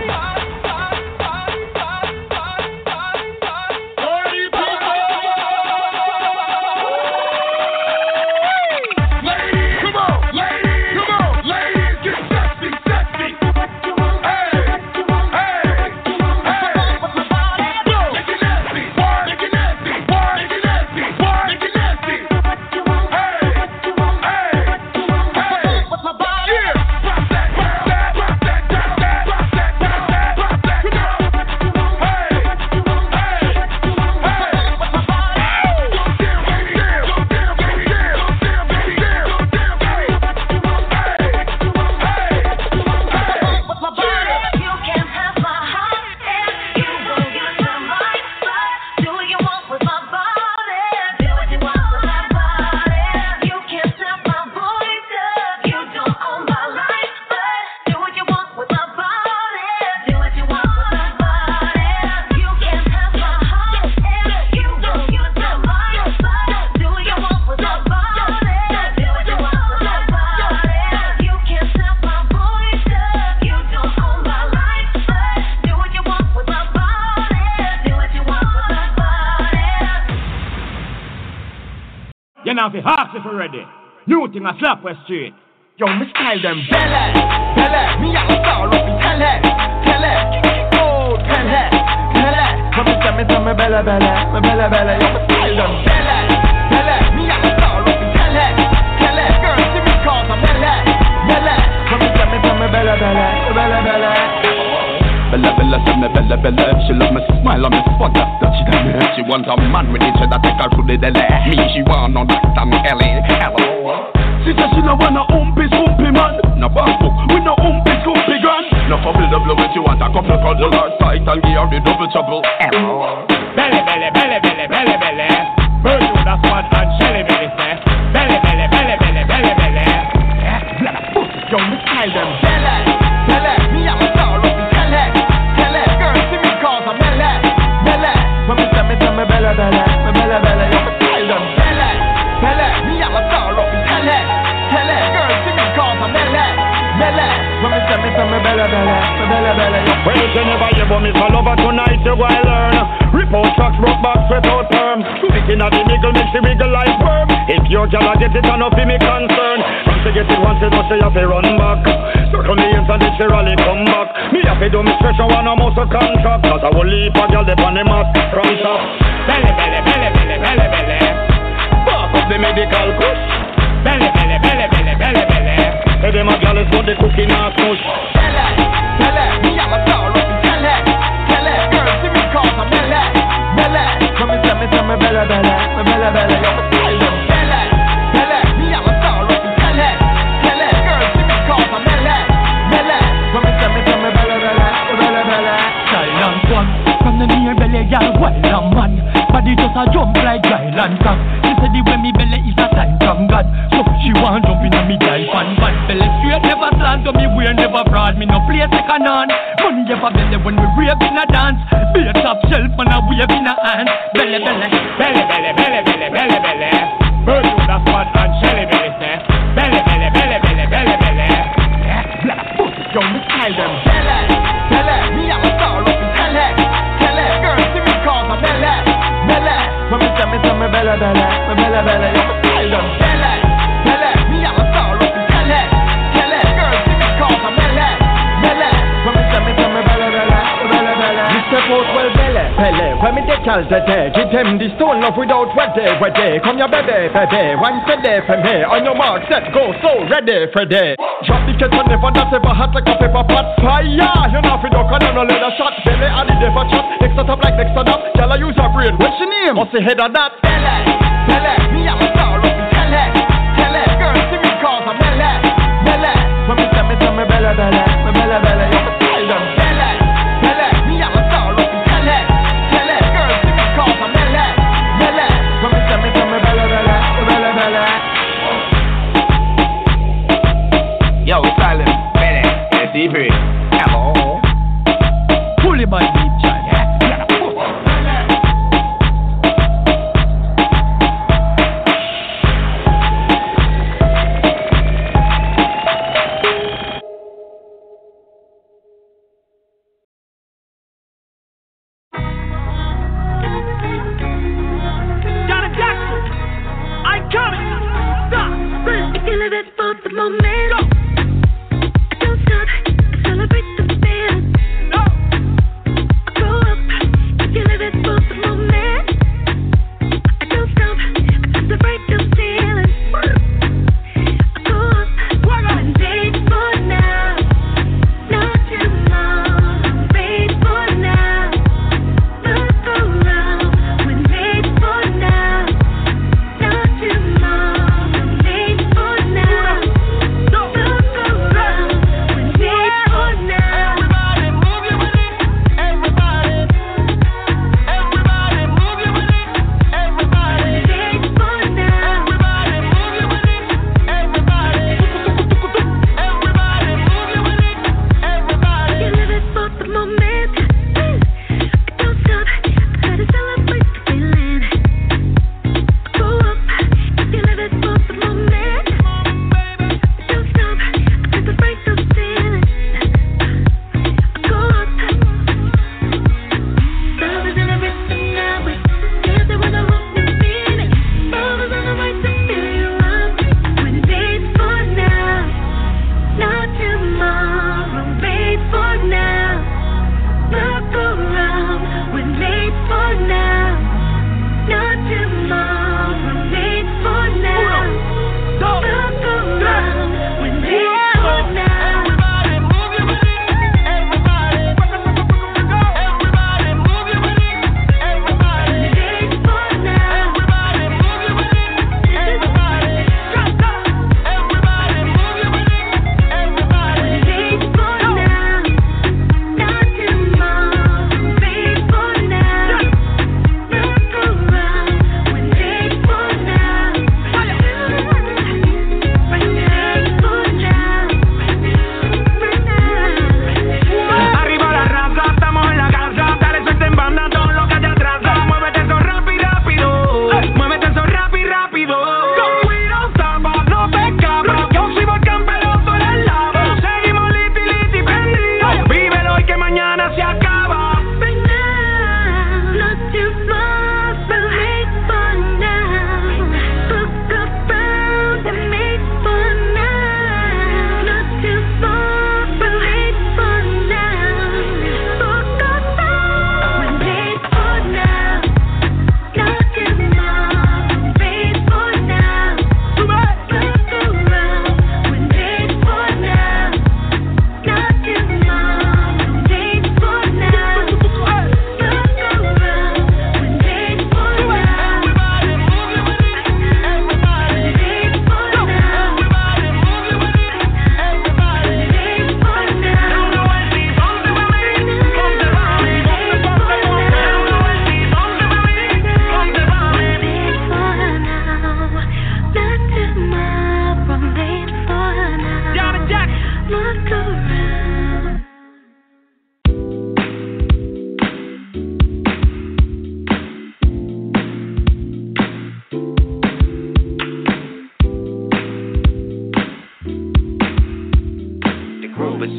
You know, if you half if you're ready. New thing, I slap West Street. Yo, me style them belly, belly. Me a star up in tele, tele. Oh, tele, tele. Come me tell me, tell me belly, belly, me belly, belly. Yo, me style them belly, belly. Me a star up in tele, tele. Girl, see me cause I'm belly, belly. Come me tell me, tell me belly, belly, belly, belly. Bella Bella send me Bella Bella. She love me smile on me spot that that she done me. She want a man with each other take her to the deli. Me she want on that Tommy Ellie. Hello. She said she no want a umpy sumpy man. No bankbook, we no umpy sumpy gun. No couple double when she want a couple cuddle her sight and give her the double trouble. Hello. Belly belly belly belly belly belly. Bird you that's one and Shelly belly say. Belly belly belly belly belly belly. Yo, me style them belly belly. Me a star up in tele tele. Girl see me cause I'm belly belly. When me tell me tell me belly belly me belly belly. Yo, me style them belly belly. Me a star up in tele tele. Girl see me cause I'm belly belly. When me tell me tell me belly belly me belly belly. Well you never hear about me fall over tonight you go learn. Report trucks broke box without term. Speaking of the niggle makes you wiggle like worm. If your gal a get it enough be me concern. Once you get it once you know say you have to run back. Circle me internet she rally come back. Me have to do me special one almost a contract. Cause I will leave a gal dep on the mask from top. Belly belly belly belly belly belly. Back up the medical push. Belly belly belly belly belly belly. Hey them a gal is for the cooking and push. Belly belly. Me am a star up in tele tele. Girl see me cause I'm belly belly. Come and tell me tell me belly belly me belly belly. Yo me style them belly belly. Me am a star up in tele tele. Girl see me cause I'm belly belly. Come and tell me tell me belly belly me belly belly. Style and fun from the near belly gal wild and man. Body just a jump like Island cock. She said the way me belly is a sign from God. So she want jump in a me life and bad belly straight never slant to me wear never fraud. Me no play second on. Money ever belly when we rave in a dance. Be a top shelf and a wave in a hand. Belly belly belly belly belly belly belly belly. Bird you that's what and Shelly belly say. Belly belly belly belly belly belly. Black pussy yo me style them belly belly. Me am a star up in tele tele. Girl see me cause I'm belly belly. When me tell me tell me belly belly me belly belly. Yo me style them belly belly. Me am a star up in tele tele. Girl see me cause I'm belly belly. When me tell me tell me belly belly me belly belly. Me step out well belly belly. When me take all the day, give them the stone love without ready ready. Come your baby baby. One today from here. On your mark set go so ready Freddy. Drop the kettle never that ever hot like a pepper pot. Fire you know fi duck and no leather shot. Belly and the never chat. Next to top like next to that. Shall I use her brain? What's your name? What's the head of that? Belly belly. Me am a star up in tele tele. Girl see me cause I'm belly belly. When me tell me tell me belly belly me belly belly. Yo me style them belly belly. Me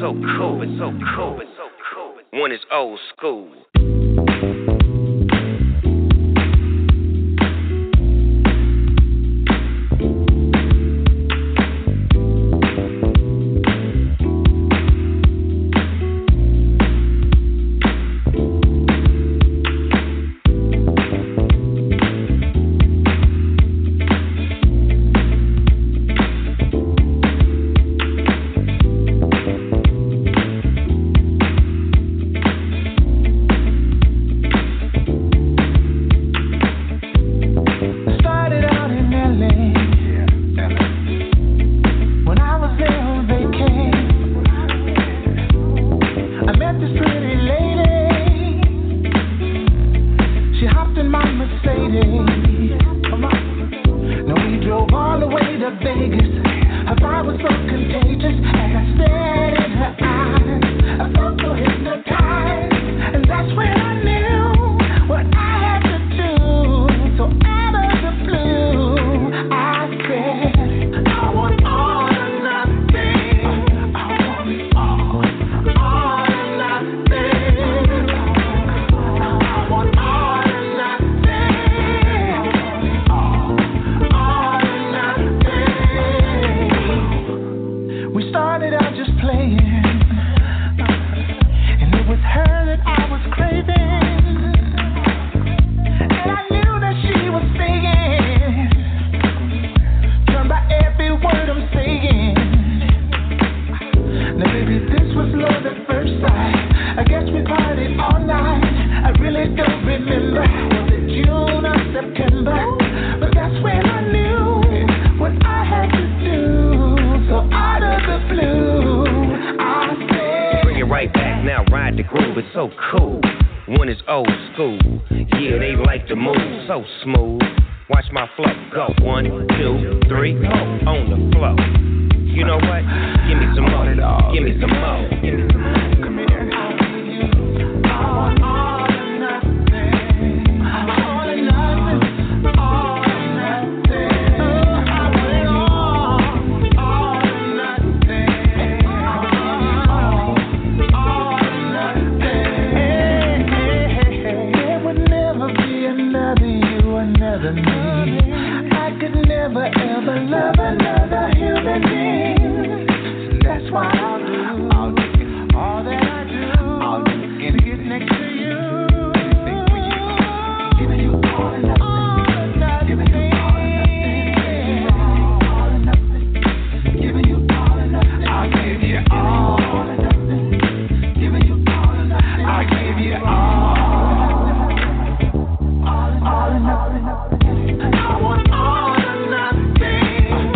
so cool, it's so cool, it's so cool. One is old school. I want all or nothing.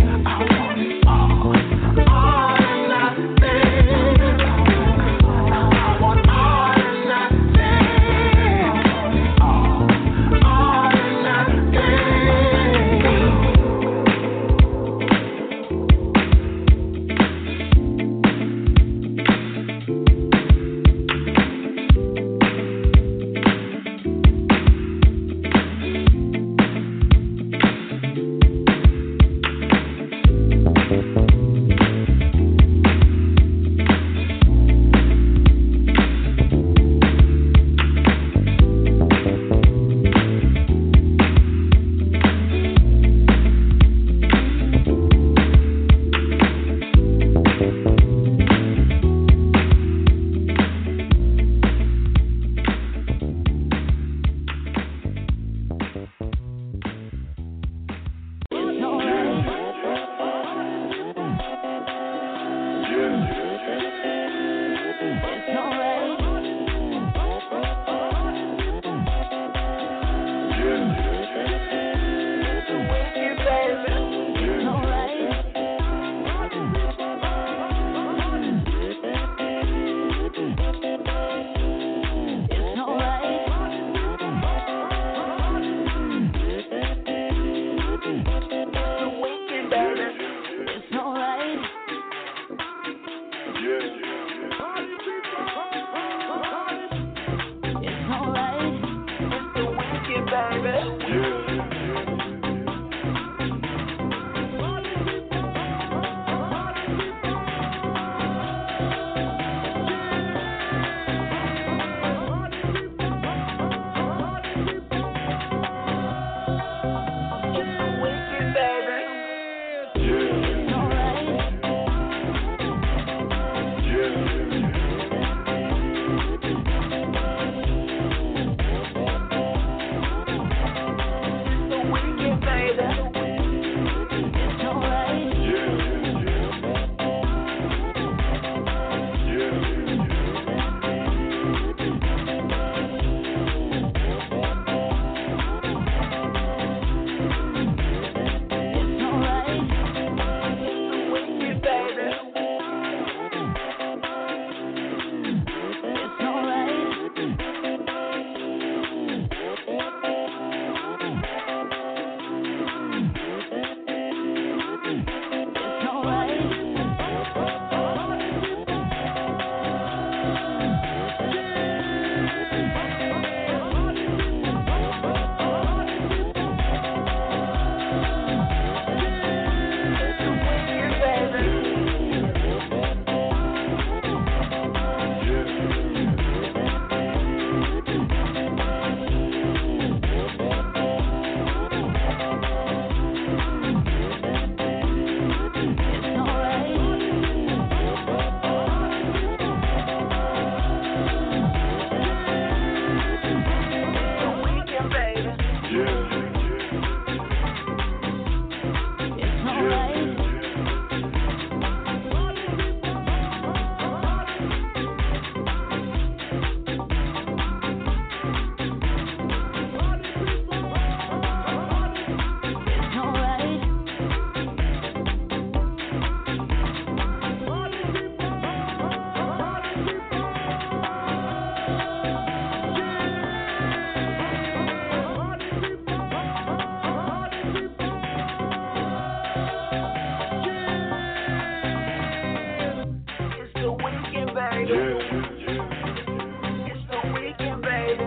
It's the weekend, baby.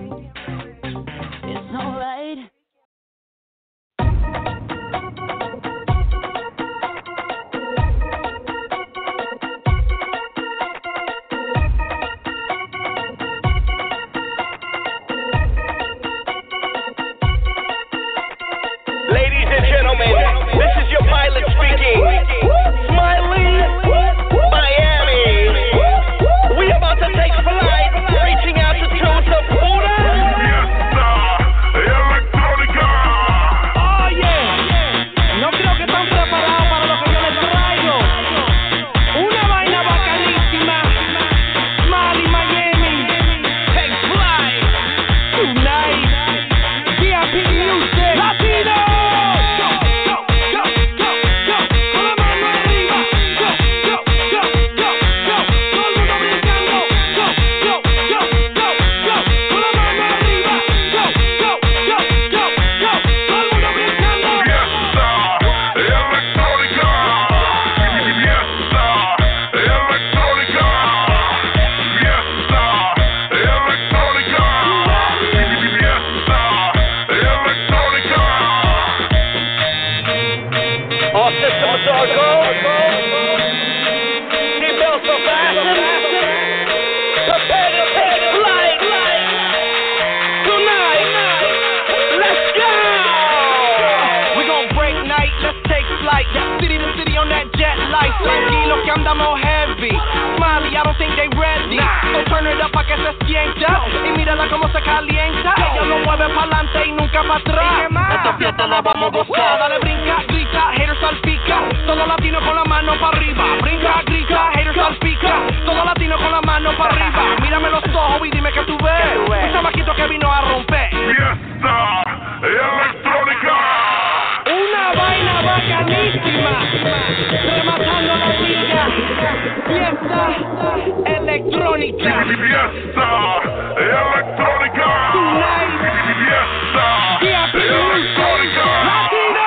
It's alright. Ladies and gentlemen, this is your pilot speaking. Smiley, Miami. We about to take flight, reaching altitudes of Buda. Oh yeah. No creo que están preparados para lo que yo les traigo. Una vaina bacanísima. Smiley, Miami. Take flight tonight. V I P Music. Latino. All systems are go. Seatbelts are fastened. Prepare to take flight. Tonight, let's go. We gon' break night, let's take flight. City to city on that jet light. Tranquilo que andamos heavy. Smiley, I don't think they ready. So turn it up pa' que se sienta. Y mírala como se calienta. Ella lo mueve pa'lante y nunca pa' atrás. Esta fiesta la vamos a gozar. Dale, brinca, grita, haters salpica. Todo latino con la mano pa' arriba. Brinca, grita, haters salpica. Todo latino con la mano pa' arriba. Mírame los ojos y dime que tú ves. Un chamaquito que vino a romper. Fiesta electrónica. Una vaina bacanísima, rematando la liga. Fiesta electrónica. Fiesta electrónica. Tonight. Fiesta electrónica. Latino.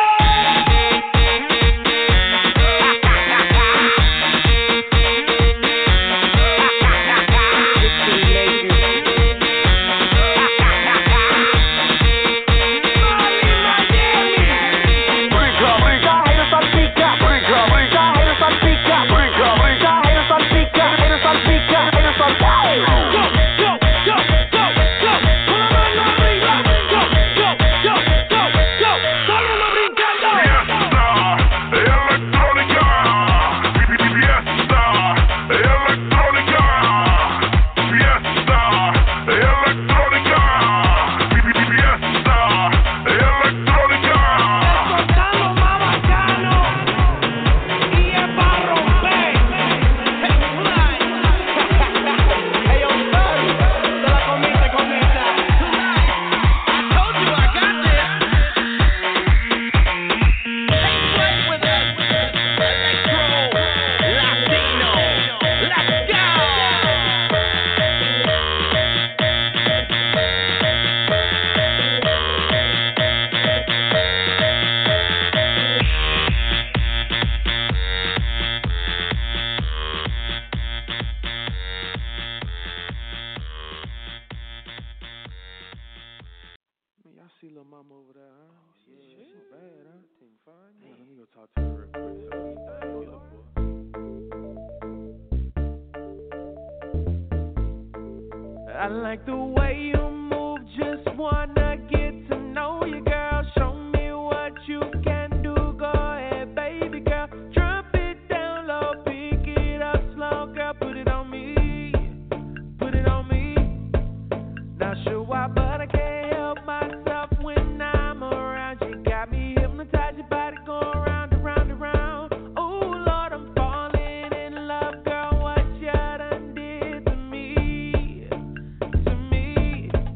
I like the way you move, just wanna get to know you, girl. Show me what you can do, go ahead, baby girl. Drop it down low, pick it up slow, girl. Put it on me, put it on me. Not sure why, but I can't help myself when I'm around. You got me hypnotized, your body going round and round and round. Oh Lord, I'm falling in love, girl. What you done did to me, to me.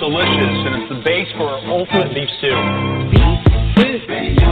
delicious, and it's the base for ultimate beef stew. Beef stew.